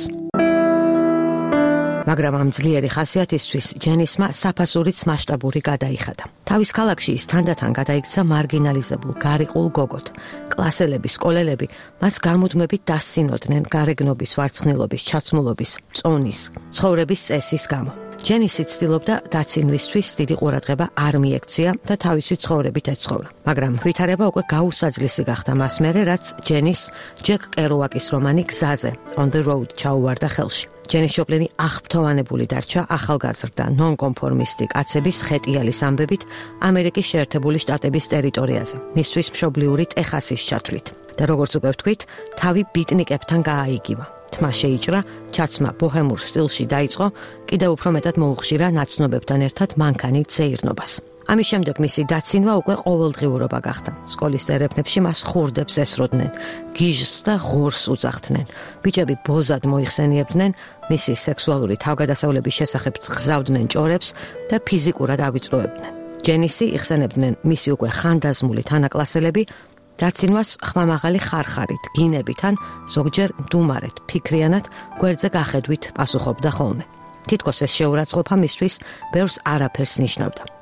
მაგრამ ამ ძლიერი ხასიათისთვის ჯენისმა საფასურიც მასშტაბური გადაიხადა. თავის ქალაქში ის თანდათან გადაიქცა მარგინალიზებულ გარიყულ გოგოთ. კლასელები, სკოლელები მას გამუდმებით დასცინოდნენ გარეგნობის, ვარცხნილობის, ჩაცმულობის, წონის, ცხოვრების წესის გამო. ჯენისი ცდილობდა დაცინვისთვის დიდი ყურადღება არ მიექცია და თავისი ცხოვრებით ეცხოვრა. მაგრამ ვითარება უკვე გაუსაძლისი გახდა მას მერე, რაც ჯენის ჯეკ კერუაკის რომანი გზაზე, On the Road ჩაუვარდა ხელში. ჯენის ჯოპლინი აღფრთოვანებული დარჩა ახალგაზრდა ნონკონფორმისტი კაცების ხეტიალის ამბებით ამერიკის შეერთებული შტატების ტერიტორიაზე, მისთვის მშობლიური ტეხასის ჩათვლით. და როგორც უკვე ვთქვით, თავი ბიტნიკებთან გააიგივა. თმა შეიჭრა, ჩაცმა ბოჰემურ სტილში დაიწყო, კიდევ უფრო მეტად მოუხშირა ნაცნობებთან ერთად მანქანით ზეირნობას. ამის შემდეგ მისი დაცინვა უკვე ყოველდღიურობა გახდა. სკოლის ტერეფნებში მას ხურდებს ესროდნენ, გიჟს და ღორს უძახდნენ. ბიჭები ბოზად მოიხსენიებდნენ, მისი სექსუალური თავგადასავლების შესახებ გზავდნენ ჭორებს და ფიზიკურად ავიწროებდნენ. ჯენისი იხსენებდნენ მისი უკვე ხანდაზმული თანაკლასელები, დაცინვას ხმამაღალი ხარხარით, გინებით ან ზოგჯერ მდუმარეთ, ფიქრიანად, გვერდზე გახედვით პასუხობდა ხოლმე. თითქოს ეს შეურაცხყოფა მისთვის ბევრს არაფერს ნიშნავდა.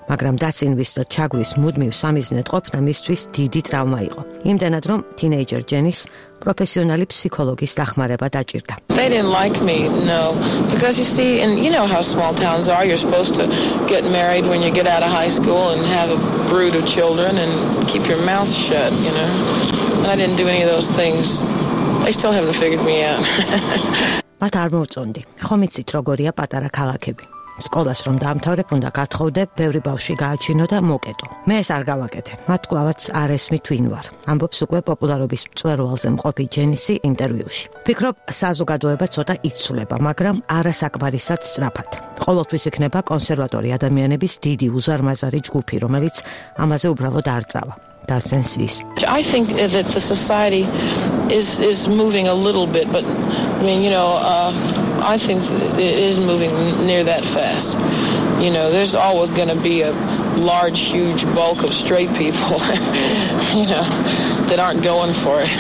მაგრამ დაცინვის და ჩაგვრის მუდმივ სამიზნედ ყოფნა მისთვის დიდი ტრავმა იყო. იმდენად რომ თინეიჯერ ჯენის პროფესიონალი ფსიქოლოგის დახმარება დაჭირდა. They didn't like me, no, because you see, and you know how small towns are, you're supposed to get married when you get out of high school and have a brood of children and keep your mouth shut, you know. And I didn't do any of those things. They still haven't figured me out. მათ არ მოვწონდი. ხომ იცით როგორია პატარა ქალაქები. სკოლას რომ დაამთავრებ, უნდა გათხოვდე, ბევრი ბავშვი გააჩინო და მოკეტო. მე ეს არ გავაკეთე. მათ კვლავაც არ ესმით ვინ ვარ. ამბობს უკვე პოპულარობის მწვერვალზე მყოფი ჯენისი ინტერვიუში. ფიქრობ, საზოგადოება ცოტა იცვლება, მაგრამ არასაკმარისად სწრაფად. ყოველთვის იქნება კონსერვატორი ადამიანების დიდი უზარმაზარი ჯგუფი, რომელიც ამაზე უბრალოდ არ წავა. I think that the society is is moving a little bit, but I mean, you know, uh, I think it is moving near that fast. You know, there's always going to be a large, huge bulk of straight people, you know, that aren't going for it.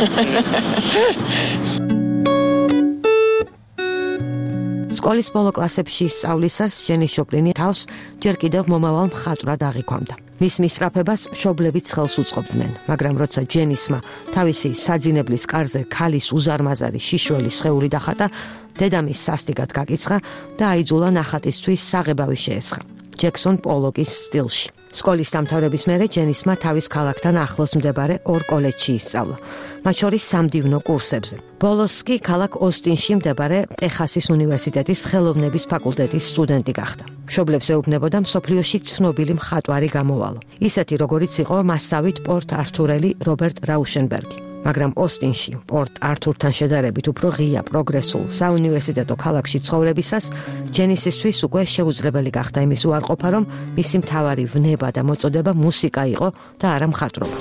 სკოლის ბოლო კლასებში სწავლისას ჯენის ჯოპლინი თავს ჯერ კიდევ მომავალ მხატვრად აღიქვამდა. მის მისწრაფებას მშობლებიც ხელს უწყობდნენ, მაგრამ როცა ჯენისმა თავისი საძინებლის კარზე ქალის უზარმაზარი შიშველი სხეული დახატა, დედამის სასტიკად გაკიცხა და აიძულა ნახატისთვის საღებავი შეესხა. ჯექსონ პოლოკის სტილში. სკოლის დამთავრების მერე ჯენისმა თავის ქალაქთან ახლოს მდებარე ორ კოლეჯში ისწავლა, მათ შორის სამდივნო კურსებზე. ბოლოს კი ქალაქ ოსტინში მდებარე ტეხასის უნივერსიტეტის ხელოვნების ფაკულტეტის სტუდენტი გახდა. მშობლებს ეუბნებოდა მსოფლიოში ცნობილი მხატვარი გამოვალო, ისეთი როგორიც იყო მასავით პორტ ართურელი რობერტ რაუშენბერგი. მაგრამ ოსტინში, პორტ ართურთან შედარებით უფრო ღია პროგრესულ საუნივერსიტეტო ქალაქში ცხოვრებისას, ჯენისისთვის უკვე შეუძლებელი გახდა იმის უარყოფა, რომ მისი მთავარი ვნება და მოწოდება მუსიკა იყო და არა მხატვრობა.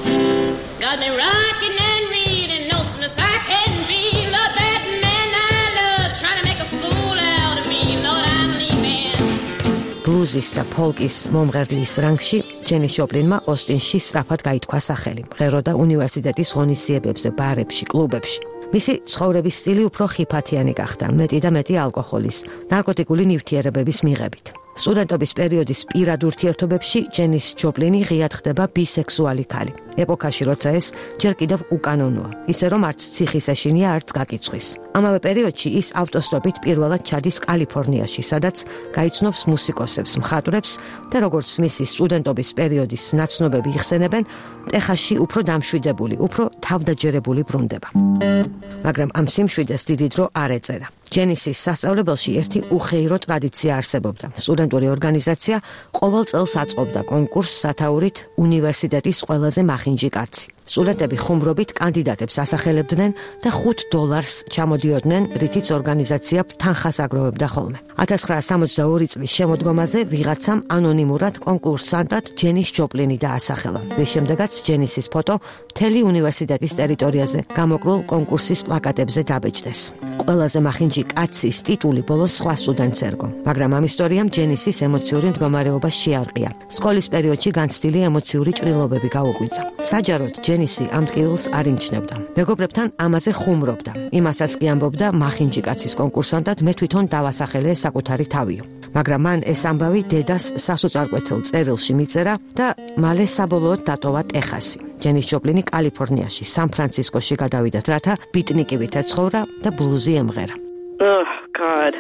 ბლუზის და ფოლკის მომღერლის რანგში ჯენის ჯოპლინმა ოსტინში სწრაფად გაითქვა სახელი, მღეროდა უნივერსიტეტის ღონისძიებებზე, ბარებში, კლუბებში. მისი ცხოვრების სტილი უფრო ხიფათიანი გახდა, მეტი და მეტი ალკოჰოლის, ნარკოტიკული ნივთიერებების მიღებით. სტუდენტობის პერიოდის პირად ურთიერთობებში ჯენის ჯოპლინი ღიად ხდება ბისექსუალი ქალი. ეპოქაში, როცა ეს ჯერ კიდევ უკანონოა, ისე რომ არც ციხის ეშინია, არც გაკიცხვის. ამავე პერიოდში ის ავტოსტოპით პირველად ჩადის კალიფორნიაში, სადაც გაიცნობს მუსიკოსებს, მხატვრებს და როგორც მისი სტუდენტობის პერიოდის ნაცნობები იხსენებენ, ტეხასში უფრო დამშვიდებული, უფრო თავდაჯერებული ბრუნდება. მაგრამ ამ სიმშვიდეს დიდი დრო არ ეწერა. ჯენისის სასწავლებელში ერთი უხეირო ტრადიცია არსებობდა. სტუდენტური ორგანიზაცია ყოველ წელს აწყობდა კონკურსს სათაურით უნივერსიტეტის ყველაზე მახინჯი კაცი. სტუდენტები ხუმრობით კანდიდატებს ასახელებდნენ და ხუთ დოლარს ჩამოდიოდნენ, რითიც ორგანიზაცია თანხას აგროვებდა ხოლმე. ათას ცხრაასა სამოცდაორი წლის შემოდგომაზე ვიღაცამ ანონიმურად კონკურსანტად ჯენის ჯოპლინი დაასახელა, რის შემდეგაც ჯენისის ფოტო მთელი უნივერსიტეტის ტერიტორიაზე გამოკლულ კონკურსის პლაკატებზე დაბეჭდეს. ყველაზე მახინჯი კაცის ტიტული ბოლოს სხვა სტუდენტს ერგო, მაგრამ ამ ისტორიამ ჯენისის ემოციური მდგომარეობა შეარყია. სკოლის პერიოდში განცდილი ემოციური ჭრილობები გაუღვიძა. საჯაროდ ჯენისი ამ ტკივილს არ იმჩნევდა. მეგობრებთან ამაზე ხუმრობდა. იმასაც კი ამბობდა მახინჯი კაცის კონკურსანტად მე თვითონ დავასახელე საკუთარი თავიო. მაგრამ მან ეს ამბავი დედას სასოწარკვეთილ წერილში მიწერა და მალე საბოლოოდ დატოვა ტეხასი. ჯენის ჯოპლინი კალიფორნიაში, სან-ფრანცისკოში გადავიდა, რათა ბიტნიკივით ეცხოვრა და ბლუზი ემღერა. Oh, God.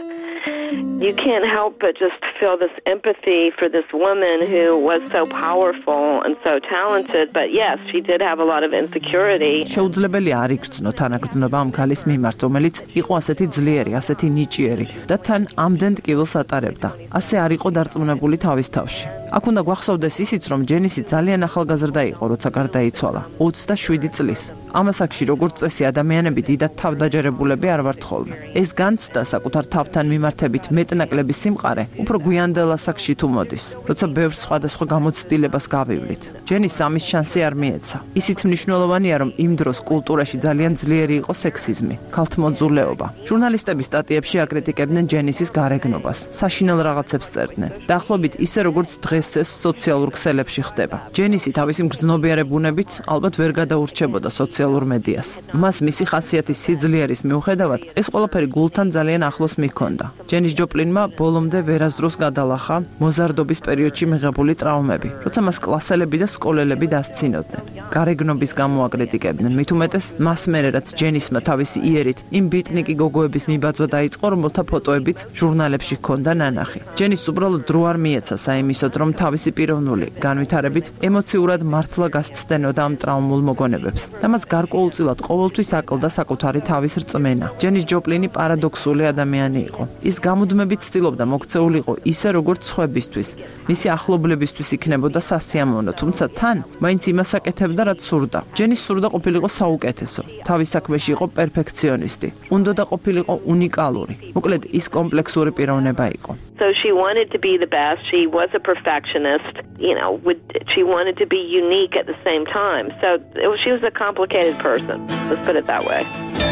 You can't help but just feel this empathy for this woman who was so powerful and so talented, but yes, she did have a lot of insecurity. შეუძლებელი არ იქცნო თანაგრძნობა ამ ქალის მიმართ, რომელიც იყო ასეთი ძლიერი, ასეთი ნიჭიერი და თან ამდენ ტკივილს ატარებდა. ასე არ იყო დარწმუნებული თავის თავში. აქ უნდა გვახსოვდეს ისიც, რომ ჯენისი ძალიან ახალგაზრდა იყო, როცა გარდაიცვალა, ოცდაშვიდი წლის. ამ ასაკში როგორც წესი ადამიანები დიდად თავდაჯერებულები არ ვართ ხოლმე. ეს განცდა საკუთარ თავთან მიმართებით მეტნაკლების სიმყარე უფრო გვიანდელ ასაკში თუ მოდის, როცა ბევრ სხვადასხვა გამოცდილებას გავივლით. ჯენის ამის შანსი არ მიეცა. ისიც მნიშვნელოვანია, რომ იმ დროს კულტურაში ძალიან ძლიერი იყო სექსიზმი, ქალთმოძულეობა. ჟურნალისტები სტატიებში აკრიტიკებდნენ ჯენისის გარეგნობას, საშინელ რაღაცებს წერდნენ. დაახლოებით ისე როგორც დღეს ეს სოციალურ ქსელებში ხდება. ჯენისი თავისი მგრძნობიარე ბუნებით ალბათ ვერ გადაურჩებოდა სოციალურ სოციალურ მედიას. მას მისი ხასიათის სიძლიერის მიუხედავად, ეს ყველაფერი გულთან ძალიან ახლოს მიჰქონდა. ჯენის ჯოპლინმა ბოლომდე ვერასდროს გადალახა მოზარდობის პერიოდში მიღებული ტრავმები, როცა მას კლასელები და სკოლელები დასცინოდნენ. გარეგნობის გამო აკრიტიკებდნენ, მით უმეტეს მას მერე რაც ჯენისმა თავისი იერით იმ ბიტნიკი გოგოების მიბაძვა დაიწყო, რომელთა ფოტოებიც ჟურნალებში ჰქონდა ნანახი. ჯენის უბრალოდ დრო არ მიეცა საიმისოდ, რომ თავისი პიროვნული განვითარებით ემოციურად მართლა გასცდენოდა ამ ტრავმულ მოგონებებს და მას გარკვეულწილად ყოველთვის აკლდა საკუთარი თავის რწმენა. ჯენის ჯოპლინი პარადოქსული ადამიანი იყო. ის გამუდმებით ცდილობდა მოქცეულიყო ისე როგორც სხვებისთვის, მისი ახლობლებისთვის იქნებოდა სასიამოვნო, თუმცა თან მაინც იმას აკეთებდა, რაც სურდა. ჯენის სურდა ყოფილიყო საუკეთესო, თავის საქმეში იყო პერფექციონისტი, უნდოდა ყოფილიყო უნიკალური. მოკლედ ის კომპლექსური პიროვნება იყო. So she wanted to be the best. She was a perfectionist. You know, would, she wanted to be unique at the same time. So it was, she was a complicated person. Let's put it that way.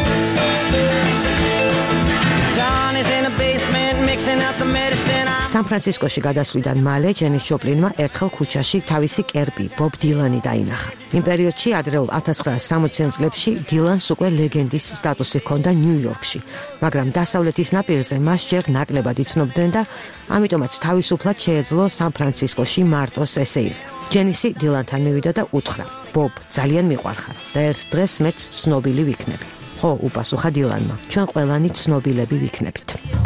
John is in a basement mixing up the medicine. სან-ფრანცისკოში გადასვლიდან მალე ჯენის ჯოპლინმა ერთხელ ქუჩაში თავისი კერპი ბობ დილანი დაინახა. იმ პერიოდში ადრეულ ათას ცხრაასი სამოციან წლებში დილანს უკვე ლეგენდის სტატუსი ჰქონდა ნიუ-იორკში, მაგრამ დასავლეთის ნაპირზე მას ჯერ ნაკლებად იცნობდნენ და ამიტომაც თავისუფლად შეეძლო სან-ფრანცისკოში მარტოს ესე ირდა. ჯენისი დილანთან მივიდა და უთხრა: "ბობ, ძალიან მიყვარხარ და ერთ დღეს მეც ცნობილი ვიქნები." "ხო," უპასუხა დილანმა, "ჩვენ ყველანი ცნობილები ვიქნებით."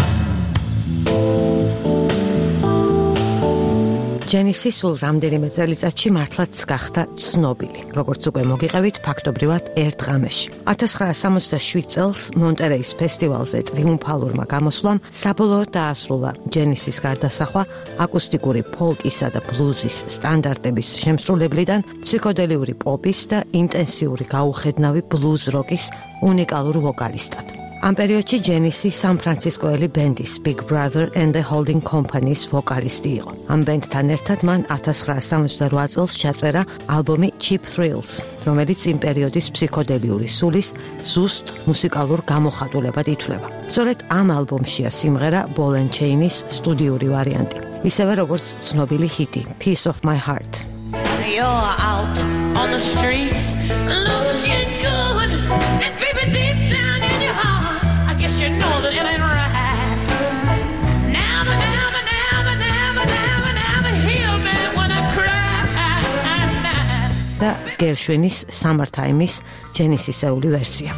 ჯენისი სულ რამდენიმე წელიწადში მართლაც გახდა ცნობილი, როგორც უკვე მოგიყევით, ფაქტობრივად ერთ ღამეში. ათას ცხრაასი სამოცდაშვიდ წელს მონტერეის ფესტივალზე ტრიუმფალურმა გამოსვლამ საბოლოოდ დაასრულა ჯენისის გარდასახვა აკუსტიკური ფოლკისა და ბლუზის სტანდარტების შემსრულებლიდან ფსიქოდელიური პოპის და ინტენსიური გაუხედნავი ბლუზ როკის უნიკალურ ვოკალისტად. ამ პერიოდში ჯენისი სან-ფრანცისკოელი ბენდის Big Brother and the Holding Company-ს ვოკალისტი იყო. ამ ბენდთან ერთად მან ათას ცხრაასი სამოცდარვა წელს ჩაწერა ალბომი Cheap Thrills, რომელიც იმ პერიოდის ფსიქოდელიური სულის ზუსტ მუსიკალურ გამოხატულებად ითვლება. სწორედ ამ ალბომშია სიმღერა Ball and Chain-ის სტუდიური ვარიანტი, ისევე როგორც ცნობილი ჰიტი Piece of My Heart. You're out on the streets looking good and baby deep down in your heart I guess you know that it ain't right. Never, never, never, never, never, never heal me when I cry. და გერშვინის Summertime-ის ჯენისისეული ვერსია.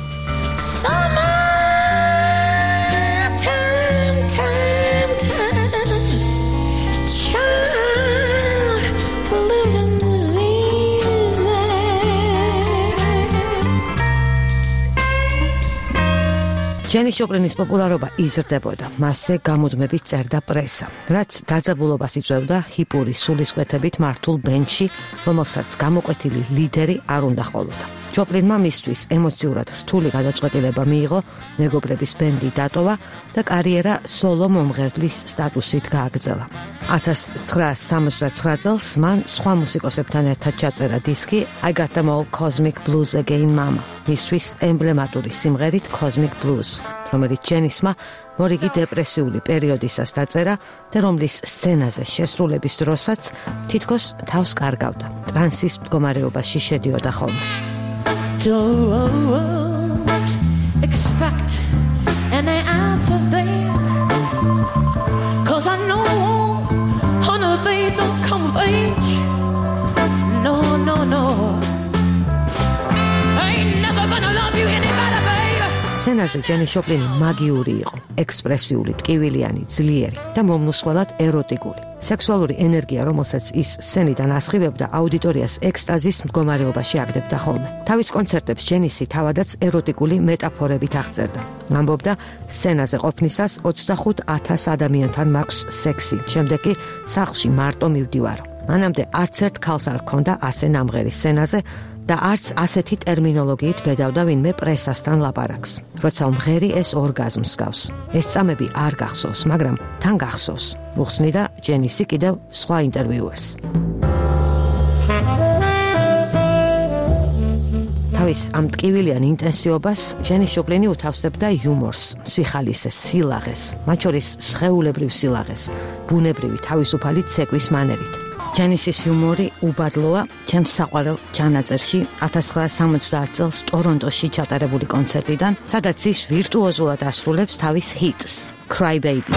ჯენის ჯოპლინის პოპულარობა იზრდებოდა, მასზე გამუდმებით წერდა პრესა, რაც დაძაბულობას იწვევდა ჰიპური სულისკვეთებით მართულ ბენდში, რომელსაც გამოკვეთილი ლიდერი არ უნდა ყოლოდა. ჯოპლინმა მისთვის ემოციურად რთული გადაწყვეტილება მიიღო, მეგობრების ბენდი დატოვა და კარიერა სოლო მომღერლის სტატუსით გააგრძელა. ათას ცხრაასი სამოცდაცხრა წელს მან სხვა მუსიკოსებთან ერთად ჩაწერა დისკი I Got Them All Cosmic Blues Again Mama, მისთვის ემბლემატური სიმღერით Cosmic Blues, რომელიც ჯენისმა მორიგი დეპრესიული პერიოდისას დაწერა და რომლის სცენაზე შესრულების დროსაც თითქოს თავს კარგავდა. ტრანსის მდგომარეობაში შედიოდა ხოლმე. Don't expect any answers there, 'cause I know, honey, they don't come with age. No, no, no, I ain't never gonna love you any better, baby. სცენაზე ჯენის ჯოპლინი მაგიური იყო, ექსპრესიული, ტკივილიანი, ძლიერი და მომნუსხველად ეროტიკული. სექსუალური ენერგია, რომელსაც ის სცენიდან ასხივებდა, აუდიტორიას ექსტაზის მდგომარეობაში აგდებდა ხოლმე. თავის კონცერტებს ჯენისი თავადაც ეროტიკული მეტაფორებით აღწერდა. ამბობდა, სცენაზე ყოფნისას ოცდახუთ ათას ადამიანთან მაქვს სექსი, შემდეგ კი სახლში მარტო მივდივარო. მანამდე არც ერთ ქალს არ ჰქონდა ასე ნამღერი სცენაზე და არც ასეთი ტერმინოლოგიით ბედავდა ვინმე პრესასთან ლაპარაკს. როცა მომღერი ეს ორგაზმს გავს. ეს წამები არ გახსოვს, მაგრამ თან გახსოვს. უხსნიდა ჯენისი კიდევ სხვა ინტერვიუერს. თავის ამ ტკივილიან ინტენსივობას ჯენის ჯოპლინი უთავსებდა იუმორს, სიხალისეს, სილაღეს, მათ შორის სხეულებრივ სილაღეს, ბუნებრივი თავისუფალი ცეკვის მანერით. ჯენისის იუმორი უბადლოა ჩემს საყვარელ ჩანაწერში ათას ცხრაასი სამოცდაათ წელს ტორონტოში ჩატარებული კონცერტიდან, სადაც ის ვირტუოზულად ასრულებს თავის ჰიტს Cry Baby.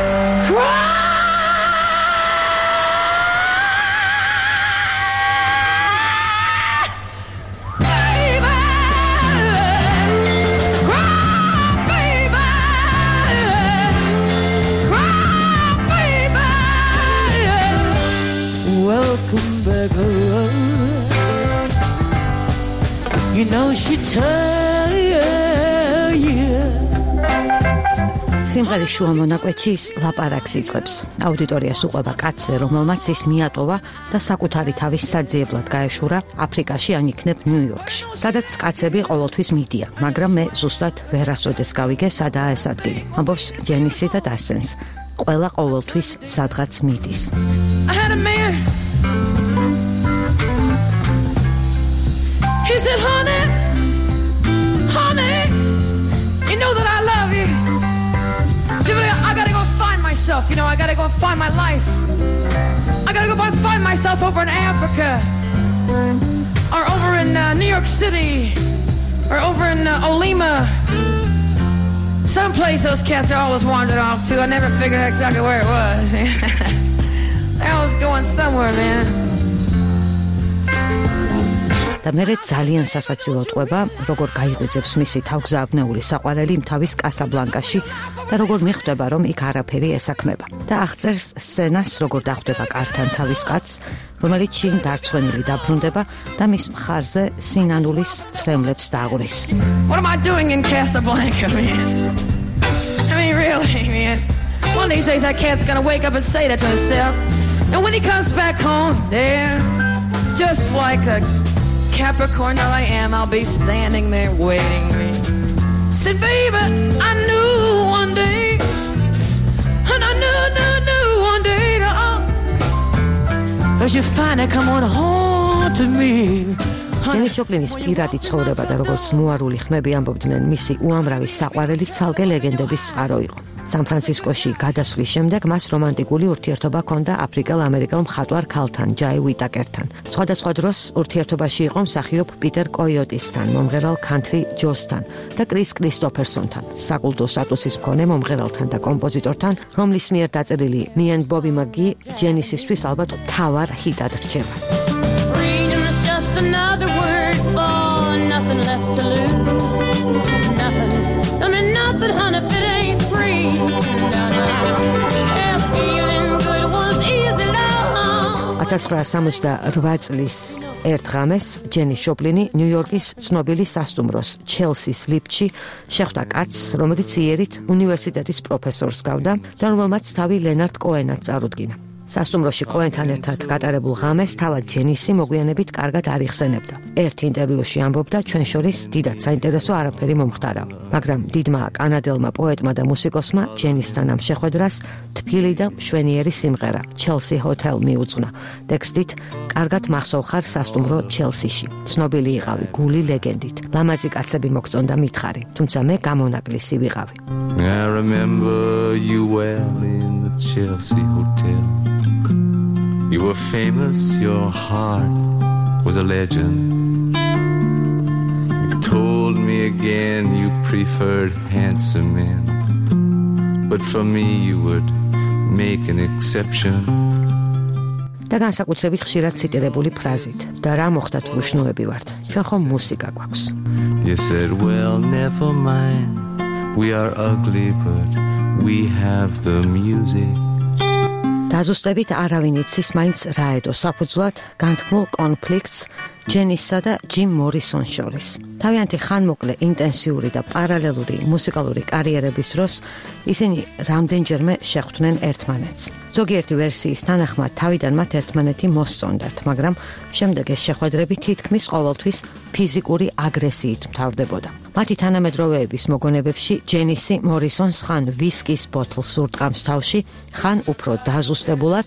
You know she tell you. სიმღერის შუა მონაკვეთში ის ლაპარაკს იწყებს. აუდიტორიას უყვება კაცზე, რომელმაც ის მიატოვა და საკუთარი თავის საძიებლად გაეშურა აფრიკაში ან იქნებ ნიუ-იორკში, სადაც კაცები ყოველთვის მიდიან, მაგრამ მე ზუსტად ვერასოდეს გავიგე სადაა ეს ადგილი. ამბობს ჯენისი და დასცენს. ყველა ყოველთვის სადღაც მიდის. I had a man. He said, honey, honey, you know that I love you. See, but I gotta go find myself, you know, I gotta go find my life. I gotta go find myself over in Africa, or over in uh, New York City, or over in uh, Olima. Someplace those cats are always wandered off to. I never figured out exactly where it was. They was going somewhere, man. და მერე ძალიან სასაცილოდ ყვება, როგორ გაიღვიძებს მისი თავგზავნეული საყვარელი თავის კასაბლანკაში და როგორ მიხვდება, რომ იქ არაფერი ესაქმება. და აღწერს სცენას, როგორ დახვდება კართან თავის კაცს, რომელიც შინ დარცხვენილი დაბრუნდება და მის მხარზე სინანულის ცრემლებს დააღურის. What am I doing in Casablanca, man? I mean, really, man. One of these days that cat's gonna wake up and say that to himself. And when he comes back home, there, just like a Capricorn that I am, I'll be standing there waiting me. Said, baby, I knew one day, and I knew, knew, knew one day, oh, cause you finally come on home to me. ჯენის ჯოპლინის პირადი ცხოვრება და როგორც ნუარული ხმები ამბობდნენ, მისი უამრავი საყვარელი ცალკე ლეგენდების წყარო იყო. სან-ფრანცისკოში გადასვლის შემდეგ მას რომანტიკული ურთიერთობა ჰქონდა აფრიკელ-ამერიკელ მხატვარ ქალთან, ჯაი უიტაკერთან. სხვადასხვა დროს ურთიერთობაში იყო მსახიობ პიტერ კოიოტისთან, მომღერალ ქანთრი ჯოსთან და კრის კრისტოფერსონთან, საკულტო სტატუსის მქონე მომღერალთან და კომპოზიტორთან, რომლის მიერ დაწერილი Me and Bobby McGee ჯენისისთვის ალბათ მთავარ ჰიტად რჩება. Another word for nothing left to lose. Nothing, don't mean nothing, honey, if it ain't free. No, no. Yeah, feeling good was easy long. ათას ცხრაასი სამოცდაოთხ წლის ერთ ღამეს ჯენის ჯოპლინი ნიუ-იორკის ცნობილი სასტუმროს ჩელსის ლიფტში შეხვდა კაცს, რომელიც იერით უნივერსიტეტის პროფესორს გავდა და რომელმაც თავი ლენარდ კოენად წარუდგინა. სასტუმროში კოენთან ერთად გატარებულ ღამეს თავად ჯენისი მოგვიანებით კარგად არ იხსენებდა. ერთ ინტერვიუში ამბობდა, ჩვენ შორის დიდად საინტერესო არაფერი მომხდარა. მაგრამ დიდმა კანადელმა პოეტმა და მუსიკოსმა ჯენისთან ამ შეხვედრას თბილი და მშვენიერი სიმღერა Chelsea Hotel მიუძღვნა. ტექსტით კარგად მახსოვ ხარ სასტუმრო ჩელსიში. ცნობილი იყავი გული ლეგენდით. ლამაზი კაცები მოგწონდა მითხარი, თუმცა მე გამონაკლისი ვიყავი. I remember you well in the Chelsea Hotel. You were famous, your heart was a legend. You told me again you preferred handsome men, but for me you would make an exception. და განსაკუთრებით ხშირად ციტირებული ფრაზით და რა მოხდათ ვუშნოები ვართ, ჩვენ ხომ მუსიკა გვაქვს. You said, well, never mind, we are ugly, but we have the music. დაზუსტებით არავინ იცის მაინც რა ედო საფუძვლად განთქმულ კონფლიქტს ჯენისსა და ჯიმ მორისონს შორის. თავიანთი ხანმოკლე ინტენსიური და პარალელური მუსიკალური კარიერების დროს ისინი რამდენჯერმე შეხვდნენ ერთმანეთს. ზოგიერთი ვერსიის თანახმად თავიდან მათ ერთმანეთი მოსწონდათ, მაგრამ შემდეგ ეს შეხვედრები თითქმის ყოველთვის ფიზიკური აგრესიით მთავრდებოდა. მათი თანამედროვეების მოგონებებში ჯენისი მორისონს ხან ვისკის ბოთლს ურტყამს თავში, ხან უფრო დაზუსტებულად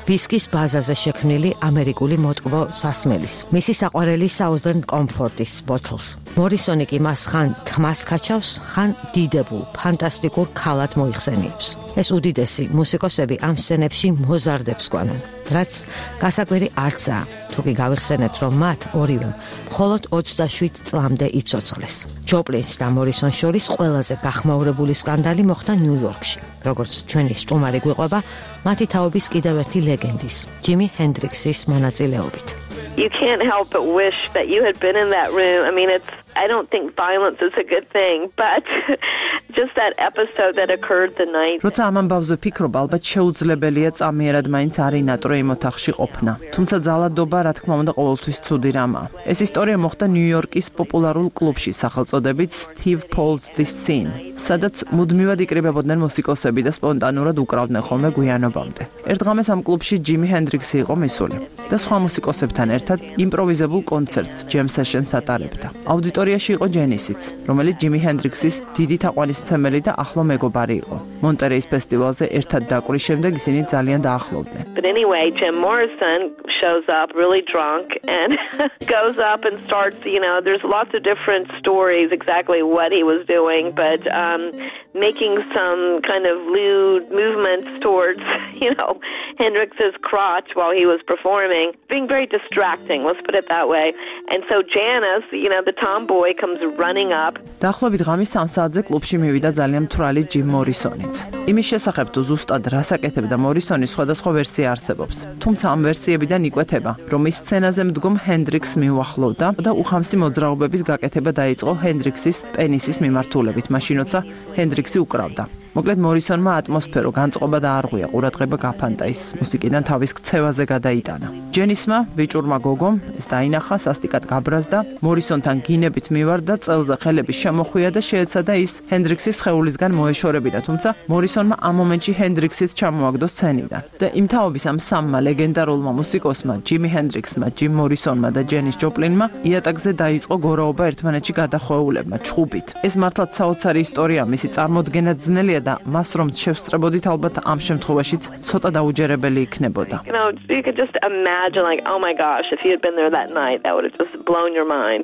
ვისკის ბაზაზე შექმნილი ამერიკული მოტკბო სასმელის, მისი საყვარელი Southern Comfort-ის ბოთლს. მორისონი კი მას ხან თმას ქაჩავს, ხან დიდებულ, ფანტასტიკურ ქალად მოიხსენიებს. ეს უდიდესი მუსიკოსები ამ სცენებში მოზარდებს კვანან, რაც გასაკვირი არცაა, თუ კი გავიხსენებთ, რომ მათ ორივემ მხოლოდ ოცდაშვიდ წლამდე იცოცხლეს. ჯოპლინს და მორისონს შორის ყველაზე გახმაურებული სკანდალი მოხდა ნიუ-იორკში. როგორც ჩვენი სტუმარი გვიყვება, მათი თაობის კიდევ ერთი ლეგენდის, ჯიმი ჰენდრიქსის მონაწილეობით. You can't help but wish that you had been in that room. I mean, it's I don't think violence is a good thing, but just that episode that occurred the night. როცა ამ ამბავზე ვფიქრობ, ალბათ შეუძლებელია წამიერად მაინც არ ინატრო იმ ოთახში ყოფნა. თუმცა ძალადობა, რა თქმა უნდა, ყოველთვის ცუდი რამაა. ეს ისტორია მოხდა ნიუ-იორკის პოპულარულ კლუბში, სახელწოდებით Steve Paul's The Scene, სადაც მუდმივად იკრიბებოდნენ მუსიკოსები და სპონტანურად უკრავდნენ ხოლმე გვიანობამდე. ერთ დღამეს ამ კლუბში ჯიმი ჰენდრიქსი იყო მისული და სხვა მუსიკოსებთან ერთად იმპროვიზებულ კონცერტს, jam sessions ატარებდა. აუდიტორიაში იყო ჯენისიც, რომელიც ჯიმი ჰენდრიქსის დიდი თაყვანისმცემელი და ახლო მეგობარი იყო. მონტერეის ფესტივალზე ერთად დაკვრის შემდეგ ისინი ძალიან დაახლოვდნენ. But anyway, Jim Morrison shows up really drunk and goes up and starts, you know, there's lots of different stories exactly what he was doing, but um, making some kind of lewd movements towards, you know, Hendrix's crotch while he was performing, being very distracting, let's put it that way. And so Janice, you know, the tomboy comes running up. დაახლოებით ღამის სამ საათზე კლუბში მივიდა ძალიან მთვრალი ჯიმ მორისონიც. იმის შესახებ თუ ზუსტად რას აკეთებდა მორისონი სხვადასხვა ვერსია არსებობს. თუმცა ამ ვერსიებიდან იკვეთება, რომ ის სცენაზე მდგომ ჰენდრიქსს მიუახლოვდა და უხამსი მოძრაობების გაკეთება დაიწყო ჰენდრიქსის პენისის მიმართულებით, მაშინ როცა ჰენდრიქსი უკრავდა. მოკლედ მორისონმა ატმოსფერო განწყობა და არღვია ყურადღება გაფანტა, ის მუსიკიდან თავის ქცევაზე გადაიტანა. ჯენისმა, ბიჭურმა გოგომ, ეს დაინახა, სასტიკად გაბრაზდა, მორისონთან გინებით მივარდა, წელზე ხელები შემოხვია და შეეცადა ის ჰენდრიქსის სხეულისგან მოეშორებინა, თუმცა მორისონმა ამ მომენტში ჰენდრიქსიც ჩამოაგდო სცენიდან. და იმ თაობის ამ სამმა ლეგენდარულმა მუსიკოსმა, ჯიმი ჰენდრიქსმა, ჯიმ მორისონმა და ჯენის ჯოპლინმა იატაკზე დაიწყო გორაობა ერთმანეთში გადახვეულებმა, ჩხუბით. ეს მართლაც საოცარი ისტორია, მისი წარმოდგენა ძნელია და მას რომ შევსწრებოდით ალბათ ამ შემთხვევაშიც ცოტა დაუჯერებელი იქნებოდა. You know, you could just imagine like, oh my gosh, if you had been there that night, that would have just blown your mind.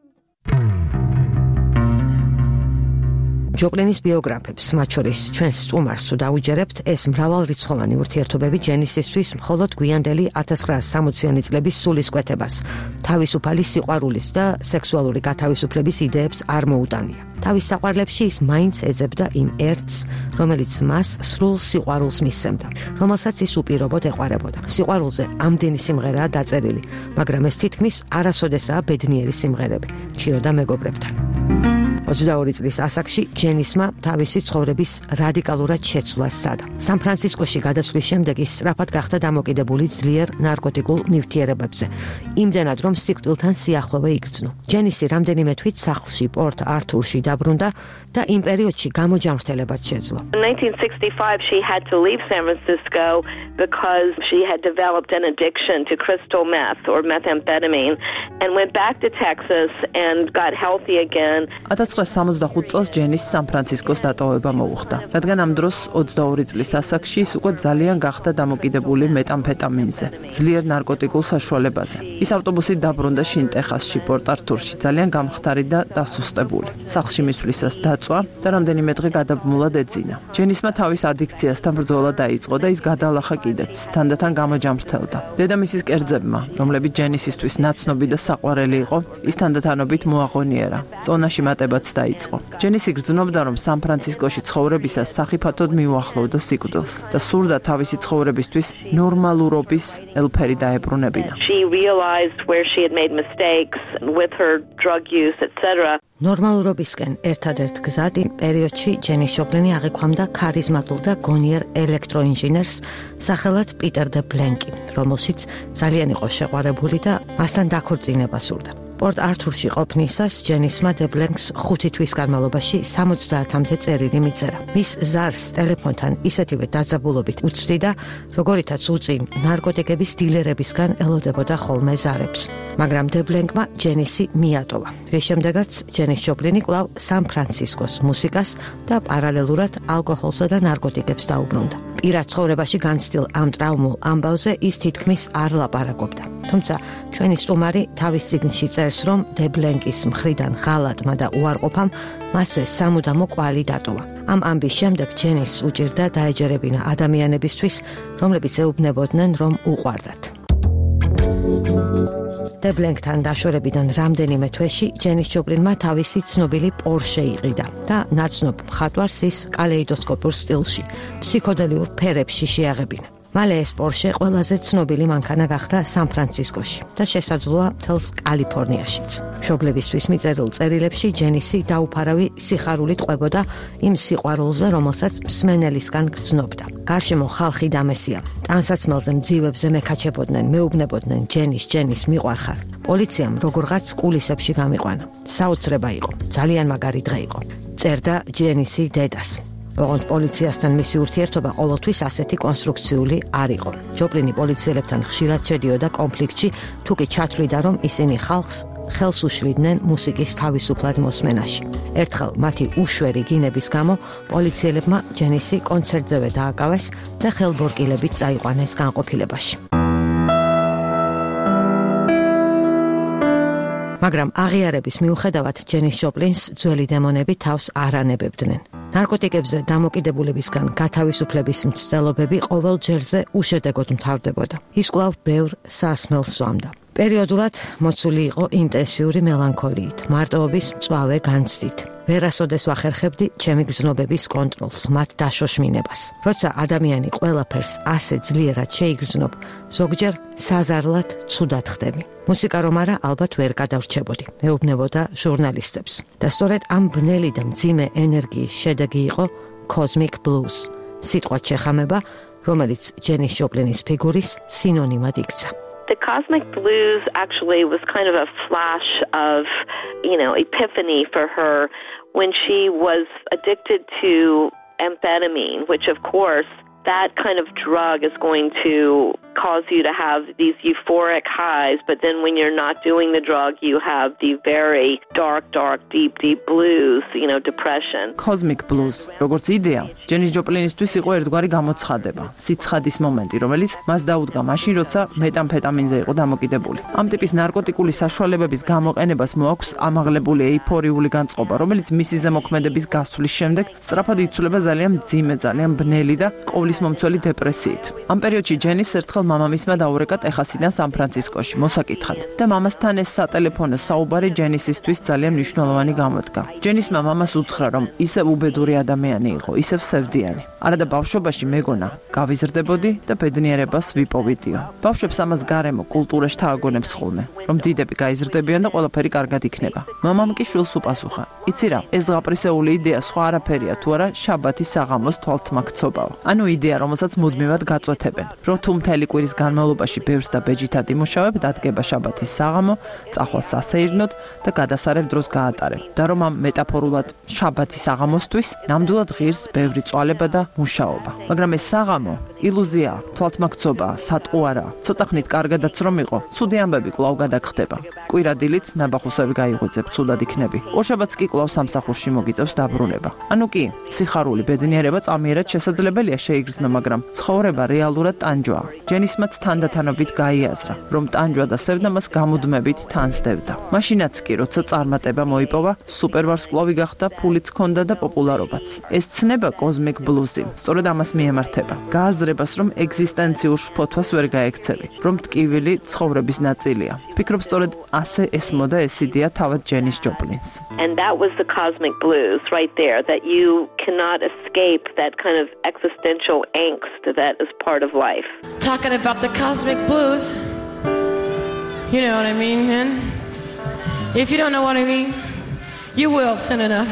ჯოპლინის ბიოგრაფებს, მათ შორის ჩვენს სტუმარს თუ დაუჯერებთ, ეს მრავალრიცხოვანი ურთიერთობები ჯენისისთვის მხოლოდ გვიანდელი ათას ცხრაასი სამოციანი წლების სულისკვეთებას, თავისუფალი სიყვარულის და სექსუალური გათავისუფლების იდეებს არ მოუტანია. თავის საყვარლებში ის მაინც ეძებდა იმ ერთს, რომელიც მას სრულ სიყვარულს მისცემდა, რომელსაც ის უპირობოდ ეყვარებოდა. სიყვარულზე ამდენი სიმღერაა დაწერილი, მაგრამ ეს თითქმის არასოდესაა ბედნიერი სიმღერები, ჩიო და მეგობრებთან. ოცდაორი წლის ასაკში ჯენისმა თავისი ცხოვრების რადიკალურად შეცვლა სცადა. სან-ფრანცისკოში გადასვლის შემდეგ ის სწრაფად გახდა დამოკიდებული ძლიერ ნარკოტიკულ ნივთიერებებზე, იმდენად რომ სიკვდილთან სიახლოვე იგრძნო. ჯენისი რამდენიმე თვით სახლში პორტ ართურში დაბრუნდა და იმ პერიოდში გამოჯანმრთელებაც შეძლო. In nineteen sixty-five, she had to leave San Francisco because she had developed an addiction to crystal meth or methamphetamine and went back to Texas and got healthy again. ათას ცხრაასი სამოცდახუთ წელს ჯენის სან-ფრანცისკოს დატოვება მოუხდა, რადგან ამ დროს ოცდაორი წლის ასაკში ის უკვე ძალიან გახდა დამოკიდებული მეტამფეტამინზე, ძლიერ ნარკოტიკულ საშუალებაზე. ის ავტობუსით დაბრუნდა შინ ტეხასში, პორტ ართურში, ძალიან გამხდარი და დასუსტებული. სახლში მისვლისას დაწვა და რამდენიმე დღე გადაბმულად ეძინა. ჯენისმა თავის ადიქციასთან ბრძოლა დაიწყო და ის გადალახა კიდეც, თანდათან გამოჯანმრთელდა. დედამისის კერძებმა, რომლებიც ჯენისისთვის ნაცნობი და საყვარელი იყო, ის თანდათანობით მოაღონიერა. წონაში მატებაც დაიწყო. ჯენისი გრძნობდა, რომ სან-ფრანცისკოში ცხოვრებისას სახიფათოდ მიუახლოვდა სიკვდილს და სურდა თავისი ცხოვრებისთვის ნორმალურობის ელფერი დაებრუნებინა. She realized where she had made mistakes with her drug use, et cetera. ნორმალურობისკენ ერთადერთ გზად იმ პერიოდში ჯენის ჯოპლინი აღიქვამდა ქარიზმატულ და გონიერ ელექტროინჟინერს სახელად პიტერ დე ბლენკი, რომელშიც ძალიან იყო შეყვარებული და მასთან დაქორწინება სურდა. პორტ ართურში ყოფნისას ჯენისმა დე ბლენკს ხუთი თვის განმავლობაში სამოცდაათამდე წერილი მიწერა. მის ზარს ტელეფონთან ისეთივე დაძაბულობით უცდი და როგორითაც უწინ ნარკოტიკების დილერებისგან ელოდებოდა ხოლმე ზარებს. მაგრამ დე ბლენკმა ჯენისი მიატოვა, რის შემდეგაც ჯენის ჯოპლინი კვლავ სან-ფრანცისკოს მუსიკას და პარალელურად ალკოჰოლსა და ნარკოტიკებს დაუბრუნდა. პირად ცხოვრებაში განცდილ ამ ტრავმულ ამბავზე ის თითქმის არ ლაპარაკობდა. თუმცა ჩვენი სტუმარი თავის წიგნში წერს, რომ დე ბლენკის მხრიდან ღალატმა და უარყოფამ მასზე სამუდამო კვალი დატოვა. ამ ამბის შემდეგ ჯენის უჭირდა დაეჯერებინა ადამიანებისთვის, რომლებიც ეუბნებოდნენ, რომ უყვარდათ. დე ბლენკთან დაშორებიდან რამდენიმე თვეში ჯენის ჯოპლინმა თავისი ცნობილი პორშე იყიდა და ნაცნობ მხატვარს ის კალეიდოსკოპურ სტილში, ფსიქოდელიურ ფერებში შეაღებინა. მალე ეს პორშე ყველაზე ცნობილი მანქანა გახდა სან-ფრანცისკოში და შესაძლოა მთელს კალიფორნიაშიც. მშობლებისთვის მიწერილ წერილებში ჯენისი დაუფარავი სიხარულით ყვებოდა იმ სიყვარულზე, რომელსაც მსმენელისგან გრძნობდა. გარშემო ხალხი დამესია, ტანსაცმელზე მძივებზე მეკაჩებოდნენ, მეუბნებოდნენ ჯენის, ჯენის მიყვარხარ. პოლიციამ როგორღაც კულისებში გამიყვანა. საოცრება იყო, ძალიან მაგარი დღე იყო. წერდა ჯენისი დედას. ოღონდ პოლიციასთან მისი ურთიერთობა ყოველთვის ასეთი კონსტრუქციული არ იყო. ჯოპლინი პოლიციელებთან ხშირად შედიოდა კონფლიქტში, თუკი ჩათვლიდა, რომ ისინი ხალხს ხელს უშლიდნენ მუსიკის თავისუფლად მოსმენაში. ერთხელ მათი უშვერი გინების გამო პოლიციელებმა ჯენისი კონცერტზევე დააკავეს და ხელბორკილებით წაიყვანეს განყოფილებაში. მაგრამ აღიარების მიუხედავად ჯენის ჯოპლინს ძველი დემონები თავს არ ანებებდნენ. ნარკოტიკებზე დამოკიდებულებისგან გათავისუფლების მცდელობები ყოველ ჯერზე უშედეგოდ მთავრდებოდა. ის კვლავ ბევრ სასმელს სვამდა. პერიოდულად მოცული იყო ინტენსიური მელანქოლიით, მარტოობის მწვავე განცდით. ვერასოდეს ვახერხებდი ჩემი გრძნობების კონტროლს, მათ დაშოშმინებას. როცა ადამიანი ყველაფერს ასე ძლიერად შეიგრძნობ, ზოგჯერ საზარლად ცუდად ხდები. მუსიკა რომ არა, ალბათ ვერ გადავრჩებოდი, ეუბნებოდა ჟურნალისტებს. და სწორედ ამ ბნელი და მძიმე ენერგიის შედეგი იყო Cosmic Blues, სიტყვად შეხამება, რომელიც ჯენის ჯოპლინის ფიგურის სინონიმად იქცა. The Cosmic Blues actually was kind of a flash of, you know, epiphany for her when she was addicted to amphetamine, which of course that kind of drug is going to cause you to have these euphoric highs, but then when you're not doing the drug, you have the very dark, dark, deep, deep blues, you know, depression. Cosmic Blues, როგორც იდეა, ჯენის ჯოპლინისთვის იყო ერთგვარი გამოცხადება, სიცხადის მომენტი, რომელიც მას დაუდგა მაშინ, როცა მეტამფეტამინზე იყო დამოკიდებული. ამ ტიპის ნარკოტიკული საშუალებების გამოყენებას მოაქვს ამაღლებული ეიფორიული განწყობა, რომელიც მისი ზემოქმედების გასვლის შემდეგ სწრაფად იცვლება ძალიან მძიმე, ძალიან ბნელი და ყოვლისმომცველი დეპრესიით. ამ პერიოდში ჯენის ერთხელ მამამისმა დაურეკა ტეხასიდან სან-ფრანცისკოში მოსაკითხად და მამასთან ეს სატელეფონო საუბარი ჯენისისთვის ძალიან მნიშვნელოვანი გამოდგა. ჯენისმა მამას უთხრა, რომ ისევ უბედური ადამიანი იყო, ისევ სევდიანი. არადა ბავშვობაში მეგონა, გავიზრდებოდი და ბედნიერებას ვიპოვიდიო. ბავშვებს ამას გარემო კულტურაში თააგონებს ხოლმე, რომ დიდები გაიზრდებიან და ყველაფერი კარგად იქნება. მამამ კი შვილს უპასუხა: "იცი რა, ეს ზღაპრისეული იდეა სხვა არაფერია თუ არა შაბათის საღამოს თვალთმაქცობაო." ანუ იდეა, რომელსაც მუდმივად გაწვეთებენ, რომ თუ მთელი კვირის განმავლობაში ბევრს და ბეჯითად იმუშავებ, დადგება შაბათის საღამო, წახვალ სასეირნოდ და გადასარევ დროს გაატარებ. და რომ ამ მეტაფორულად შაბათის საღამოსთვის ნამდვილად ღირს ბევრი წვალება და მუშაობა. მაგრამ ეს საღამო ილუზია, თვალთმაქცობა, სატყუ არა. ცოტა ხნით კარგადაც რომ იყო, ცუდი ამბები კვლავ გადაგხდება. კვირადილით ნაბახუსები გაიღვიძებ, ცუდად იქნები. ორშაბათს კი კვლავ სამსახურში მოგიწევს დაბრუნება. ანუ კი, სიხარული, ბედნიერება წამიერად შესაძლებელია შეიგრძნო, მაგრამ ცხოვრება რეალურად ტანჯვაა. ჯენისმაც თანდათანობით გაიაზრა, რომ ტანჯვა და სევდა მას გამუდმებით თანსდებდა. მაშინაც კი, როცა წარმატება მოიპოვა, სუპერვარსკვლავი გახდა, ფულიც ჰქონდა და პოპულარობაც. ეს ცნება Cosmic Blues-ი სწორედ ამას მიემართება. გააზრებას, რომ ეგზისტენციურ შფოთვას ვერ გაექცევი, რომ ტკივილი ცხოვრების ნაწილია. ფიქრობ, სწორედ ასე ესმოდა ეს იდეა თავად ჯენის ჯოპლინს. And that was the Cosmic Blues right there, that you cannot escape that kind of existential angst that is part of life. Talking about the Cosmic Blues, you know what I mean, man? If you don't know what I mean, you will soon enough.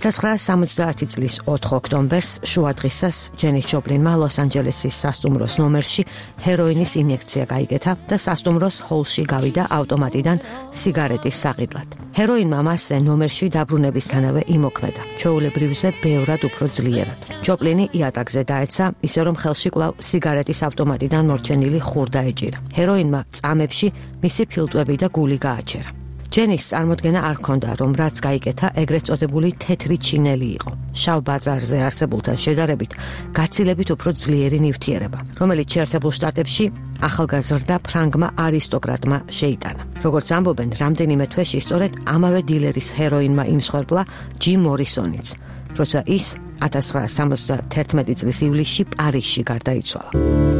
ათას ცხრაასი სამოცდაათი წლის ოთხ ოქტომბერს შუადღისას ჯენის ჯოპლინმა ლოს-ანჯელესის სასტუმროს ნომერში ჰეროინის ინიექცია გაიგეთა და სასტუმროს ჰოლში გავიდა ავტომატიდან სიგარეტის საყიდლად. ჰეროინმა მასზე ნომერში დაბრუნებისთანავე იმოქმედა, ჩვეულებრივზე ბევრად უფრო ძლიერად. ჯოპლინი იატაკზე დაეცა, ისე რომ ხელში კვლავ სიგარეტის ავტომატიდან მორჩენილი ხურდა ეჭირა. ჰეროინმა წამებში მისი ფილტვები და გული გააჩერა. ჯენის წარმოდგენა არ ჰქონდა, რომ რაც გაიკეთა, ეგრეთ წოდებული თეთრი ჩინელი იყო. შავ ბაზარზე არსებულთან შედარებით, გაცილებით უფრო ძლიერი ნივთიერება, რომელიც შეერთებულ შტატებში ახალგაზრდა ფრანგმა არისტოკრატმა შეიტანა. როგორც ამბობენ, რამდენიმე თვეში სწორედ ამავე დილერის ჰეროინმა იმსხვერპლა ჯიმ მორისონიც, როცა ის ათას ცხრაასი სამოცდათერთმეტი წლის ივლისში პარიზში გარდაიცვალა.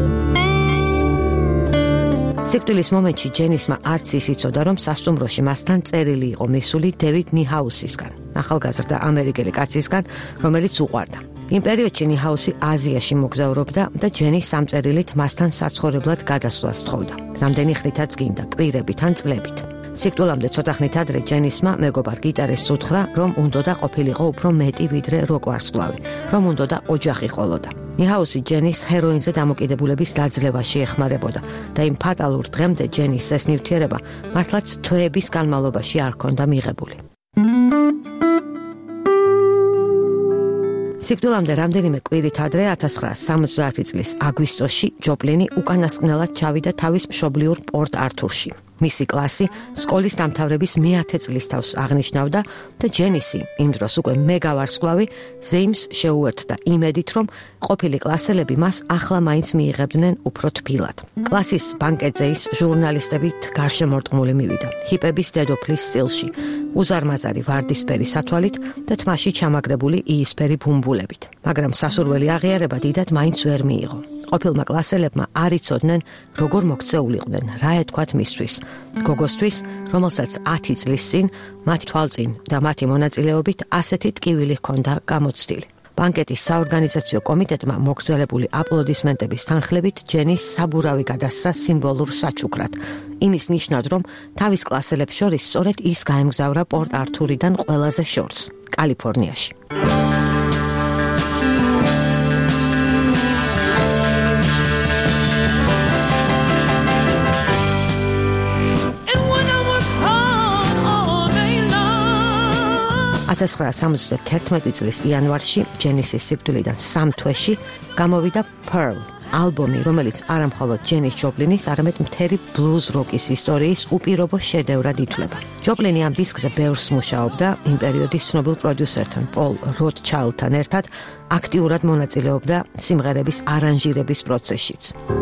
სიკვდილის მომენტში ჯენისმა არც ის იცოდა, რომ სასტუმროში მასთან წერილი იყო მისული დევიდ ნიჰაუსისგან, ახალგაზრდა ამერიკელი კაცისგან, რომელიც უყვარდა. იმ პერიოდში ნიჰაუსი აზიაში მოგზაურობდა და ჯენი სამწერილით მასთან საცხოვრებლად გადასვლას თხოვდა. რამდენი ხნითაც გინდა, კვირებით ან წლებით. სიკვდილამდე ცოტა ხნით ადრე ჯენისმა მეგობარ გიტარისტს უთხრა, რომ უნდოდა ყოფილიყო უფრო მეტი ვიდრე როკ ვარსკვლავი, რომ უნდოდა ოჯახი ყოლოდა. ნიჰაუსი ჯენის ჰეროინზე დამოკიდებულების დაძლევაში ეხმარებოდა და იმ ფატალურ დღემდე ჯენის ეს ნივთიერება მართლაც თვეების განმავლობაში არ ჰქონდა მიღებული. სიკვდილამდე რამდენიმე კვირით ადრე ათას ცხრაასი სამოცდაათი წლის აგვისტოში ჯოპლინი უკანასკნელად ჩავიდა თავის მშობლიურ პორტ ართურში. მისი კლასი სკოლის დამთავრების მეათე წლის თავს აღნიშნავდა და ჯენისი იმ დროს უკვე მეგა ვარსკვლავი ზეიმს შეუერთდა იმედით, რომ ყოფილი კლასელები მას ახლა მაინც მიიღებდნენ უფრო თბილად. კლასის ბანკეტზე ის ჟურნალისტებით გარშემორტყმული მივიდა, ჰიპების დედოფლის სტილში, უზარმაზარი ვარდისფერი სათვალით და თმაში ჩამაგრებული იისფერი ბუმბულებით, მაგრამ სასურველი აღიარება დიდად მაინც ვერ მიიღო. ყოფილმა კლასელებმა არ იცოდნენ, როგორ მოქცეულიყვნენ, რა ეთქვათ მისთვის. გოგოსთვის, რომელსაც ათი წლის წინ მათი თვალწინ და მათი მონაწილეობით ასეთი ტკივილი ჰქონდა გამოცდილი. ბანკეტის საორგანიზაციო კომიტეტმა მოგრძელებული აპლოდისმენტების თანხლებით ჯენის საბურავი გადასცა სიმბოლურ საჩუქრად. იმის ნიშნად, რომ თავის კლასელებს შორის სწორედ ის გაემგზავრა პორტ ართურიდან ყველაზე შორს, კალიფორნიაში. ათას ცხრაასი სამოცდათერთმეტი წლის იანვარში ჯენისის სიკვდილიდან სამ თვეში გამოვიდა Pearl, ალბომი, რომელიც არა მხოლოდ ჯენის ჯოპლინის, არამედ მთელი ბლუზ როკის ისტორიის უპირობო შედევრად ითვლება. ჯოპლინი ამ დისკზე ბევრს მუშაობდა, იმ პერიოდის ცნობილ პროდიუსერთან, პოლ როთჩაილდთან ერთად აქტიურად მონაწილეობდა სიმღერების არანჟირების პროცესშიც.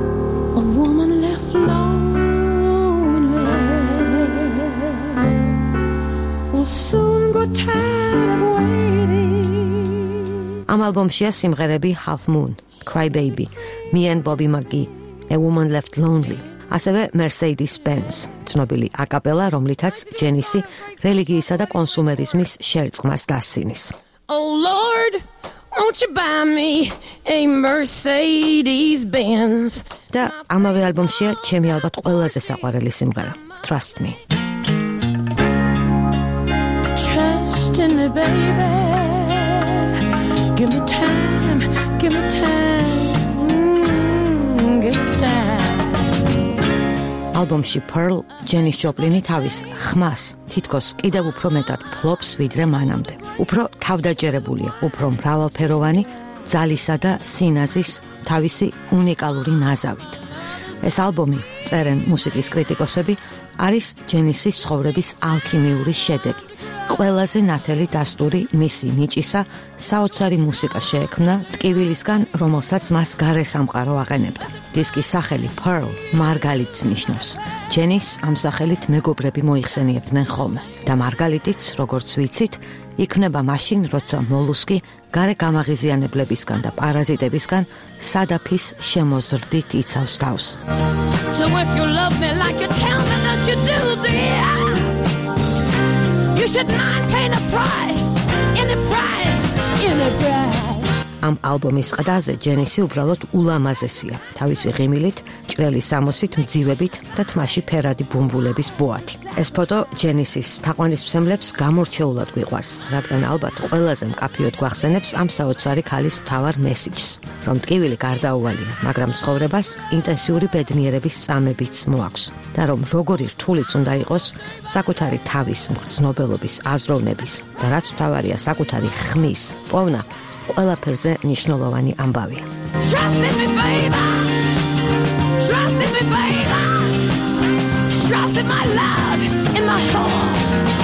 ამ ალბომშია სიმღერები Half Moon, Cry Baby, Me and Bobby McGee, A Woman Left Lonely, ასევე Mercedes-Benz, ცნობილი აკაპელა, რომლითაც ჯენისი რელიგიისა და კონსუმერიზმის შერწყმას დასცინის. Oh Lord, won't you buy me a Mercedes-Benz? და ამავე ალბომშია ჩემი ალბათ ყველაზე საყვარელი სიმღერა, Trust Me. Trust in me, baby. Give me time, give me time, mm, give me time. ალბომში Pearl ჯენის ჯოპლინი თავის ხმას თითქოს კიდევ უფრო მეტად ფლობს ვიდრე მანამდე. უფრო თავდაჯერებულია, უფრო მრავალფეროვანი, ძალისა და სინაზის თავისი უნიკალური ნაზავით. ეს ალბომი, წერენ მუსიკის კრიტიკოსები, არის ჯენისის ცხოვრების ალქიმიური შედეგი. ყველაზე ნათელი დასტური მისი ნიჭისა საოცარი მუსიკა შეექმნა ტკივილისგან, რომელსაც მას გარესამყარო აყენებდა. დისკის სახელი Pearl მარგალიტს ნიშნავს. ჯენის ამ სახელით მეგობრები მოიხსენიებდნენ ხოლმე და მარგალიტიც, როგორც ვიცით, იქნება მაშინ, როცა მოლუსკი გარე გამაღიზიანებლებისგან და პარაზიტებისგან სადაფის შემოზრდით იცავს თავს. So if you love me like you tell me that you do, dear, you should mind paying a price, any price, any price. ამ ალბომის ყდაზე ჯენისი უბრალოდ ულამაზესია, თავისი ღიმილით, ჭრელი სამოსით, მძივებით და თმაში ფერადი ბუმბულების ბოათი. ეს ფოტო ჯენისის თაყვანისმცემლებს გამორჩეულად გვიყვარს, რადგან ალბათ ყველაზე მკაფიოდ გვახსენებს ამ საოცარი ქალის მთავარ მესიჯს, რომ ტკივილი გარდაუვალია, მაგრამ ცხოვრებას ინტენსიური ბედნიერების წამებიც მოაქვს და რომ როგორი რთულიც უნდა იყოს საკუთარი თავის მგრძნობელობის, აზროვნების და რაც მთავარია საკუთარი ხმის პოვნა ყველაფერზე მნიშვნელოვანი ამბავია. Trust in me, baby. Trust in me, baby. Trust in my love, in my heart.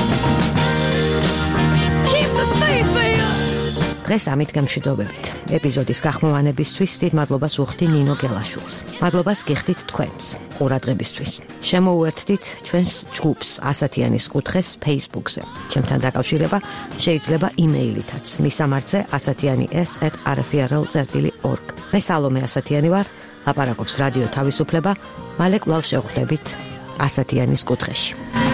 Keep the faith, baby. დღეს ამით გამშვიდობებით. ეპიზოდის გახმოვანებისთვის დიდ მადლობას ვუხდი ნინო გელაშვილს. მადლობას გიხდით თქვენს ყურადღებისთვის. შემოუერთდით ჩვენს ჯგუფს ასათიანის კუთხეს Facebook-ზე. ჩემთან დაკავშირება შეიძლება იმეილითაც. მისამართზე ასათიანი s at r f r l dot org. მე სალომე ასათიანი ვარ, ლაპარაკობს რადიო თავისუფლება. მალე კვლავ შევხვდებით ასათიანის კუთხეში.